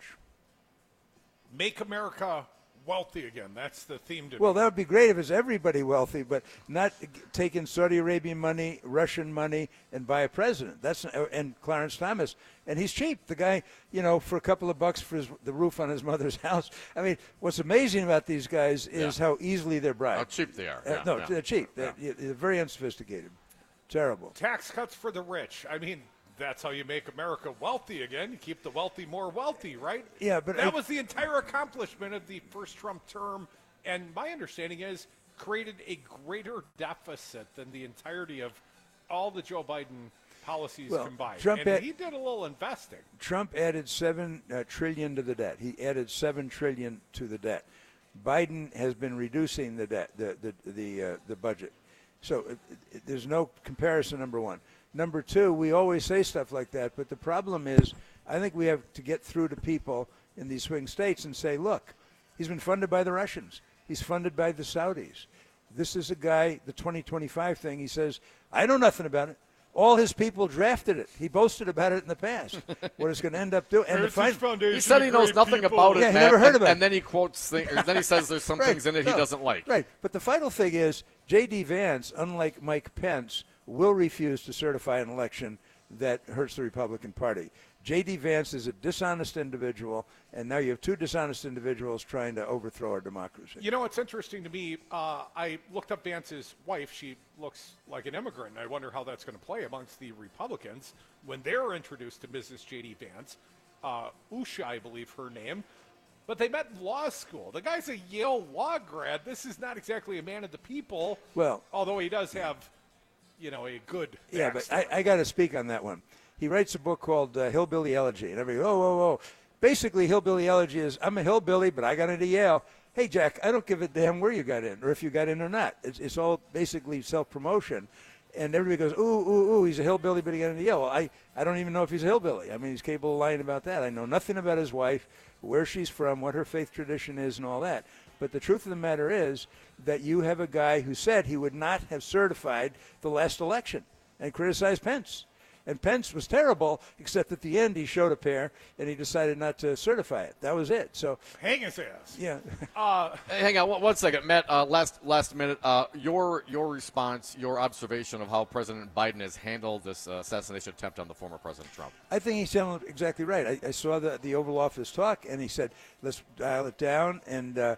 Make America wealthy again. That's the theme today. Well, that would be great if it's everybody wealthy, but not taking Saudi Arabian money, Russian money, and buy a president. That's and Clarence Thomas, and he's cheap. The guy, you know, for a couple of bucks for his, the roof on his mother's house. I mean, what's amazing about these guys is yeah. how easily they're bribed. How cheap they are. Uh, Yeah, no, yeah. they're cheap. Yeah. They're, they're very unsophisticated. Terrible. Tax cuts for the rich. I mean, that's how you make America wealthy again. You keep the wealthy more wealthy, right? Yeah, but that I, was the entire accomplishment of the first Trump term, and my understanding is created a greater deficit than the entirety of all the Joe Biden policies well, combined. Trump and had, he did a little investing. Trump added seven uh, trillion to the debt. He added seven trillion to the debt. Biden has been reducing the debt, the the the, uh, the budget. So it, it, there's no comparison. Number one. Number two, we always say stuff like that, but the problem is I think we have to get through to people in these swing states and say, look, he's been funded by the Russians. He's funded by the Saudis. This is a guy, the twenty twenty-five thing, he says, I know nothing about it. All his people drafted it. He boasted about it in the past. What it's going to end up doing. And the fin- he said he knows nothing people. about it, yeah, he Matt, never heard and, about it. and then he quotes things, or then he says there's some right. things in it no, he doesn't like. Right. But the final thing is, J D. Vance, unlike Mike Pence, will refuse to certify an election that hurts the Republican Party. J D. Vance is a dishonest individual, and now you have two dishonest individuals trying to overthrow our democracy. You know what's interesting to me? Uh, I looked up Vance's wife. She looks like an immigrant. I wonder how that's going to play amongst the Republicans when they're introduced to Missus J D. Vance. Uh, Usha, I believe her name. But they met in law school. The guy's a Yale law grad. This is not exactly a man of the people. Well, although he does have, you know, a good yeah, but backstory. I, I got to speak on that one. He writes a book called uh, Hillbilly Elegy, and everybody, oh, whoa, whoa. Basically, Hillbilly Elegy is, I'm a hillbilly, but I got into Yale. Hey, Jack, I don't give a damn where you got in or if you got in or not. It's, it's all basically self-promotion. And everybody goes, ooh, ooh, ooh, he's a hillbilly, but he got into Yale. Well, I, I don't even know if he's a hillbilly. I mean, he's capable of lying about that. I know nothing about his wife, where she's from, what her faith tradition is, and all that. But the truth of the matter is that you have a guy who said he would not have certified the last election and criticized Pence. And Pence was terrible, except at the end he showed a pair, and he decided not to certify it. That was it. So hang his ass. Yeah. Uh, hey, hang on one, one second, Matt. Uh, last last minute. Uh, your your response, your observation of how President Biden has handled this uh, assassination attempt on the former President Trump. I think he's handled it exactly right. I, I saw the the Oval Office talk, and he said, "Let's dial it down." And uh,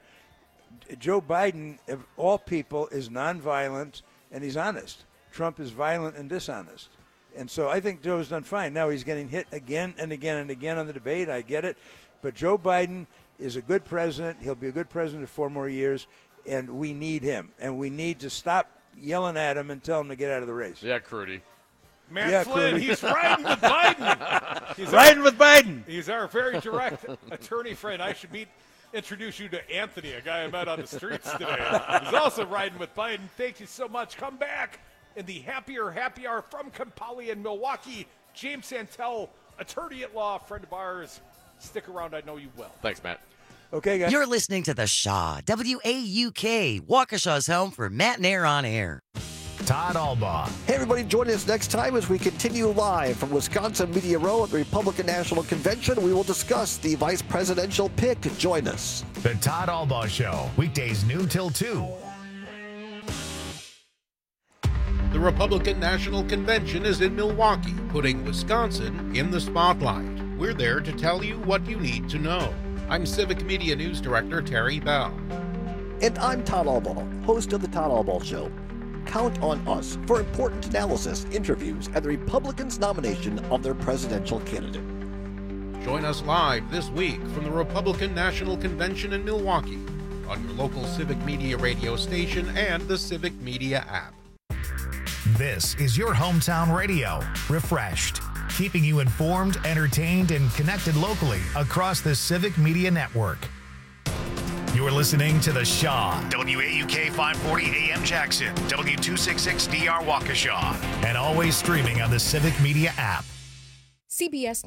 Joe Biden, of all people, is nonviolent and he's honest. Trump is violent and dishonest. And so I think Joe's done fine. Now he's getting hit again and again and again on the debate. I get it. But Joe Biden is a good president. He'll be a good president for four more years, and we need him. And we need to stop yelling at him and tell him to get out of the race. Yeah, Crudy. Matt yeah, Flynn, Crudy. he's riding with Biden. He's riding our, with Biden. He's our very direct attorney friend. I should meet, introduce you to Anthony, a guy I met on the streets today. He's also riding with Biden. Thank you so much. Come back. In the Happier Happy Hour from Kampali in Milwaukee, James Santel, attorney at law, friend of ours, Stick around. I know you will. Thanks, Matt. Okay, guys. You're listening to The Shaw, W A U K, Waukesha's home for Matt and Air on Air. Todd Albaugh. Hey, everybody, join us next time as we continue live from Wisconsin Media Row at the Republican National Convention. We will discuss the vice presidential pick. Join us. The Todd Albaugh Show, weekdays noon till two. The Republican National Convention is in Milwaukee, putting Wisconsin in the spotlight. We're there to tell you what you need to know. I'm Civic Media News Director Terry Bell. And I'm Todd Albaugh, host of The Todd Albaugh Show. Count on us for important analysis, interviews, and the Republicans' nomination of their presidential candidate. Join us live this week from the Republican National Convention in Milwaukee on your local Civic Media radio station and the Civic Media app. This is your hometown radio, refreshed, keeping you informed, entertained, and connected locally across the Civic Media Network. You're listening to The Shaw, W A U K five forty A M Jackson, W two sixty-six D R Waukesha, and always streaming on the Civic Media app. C B S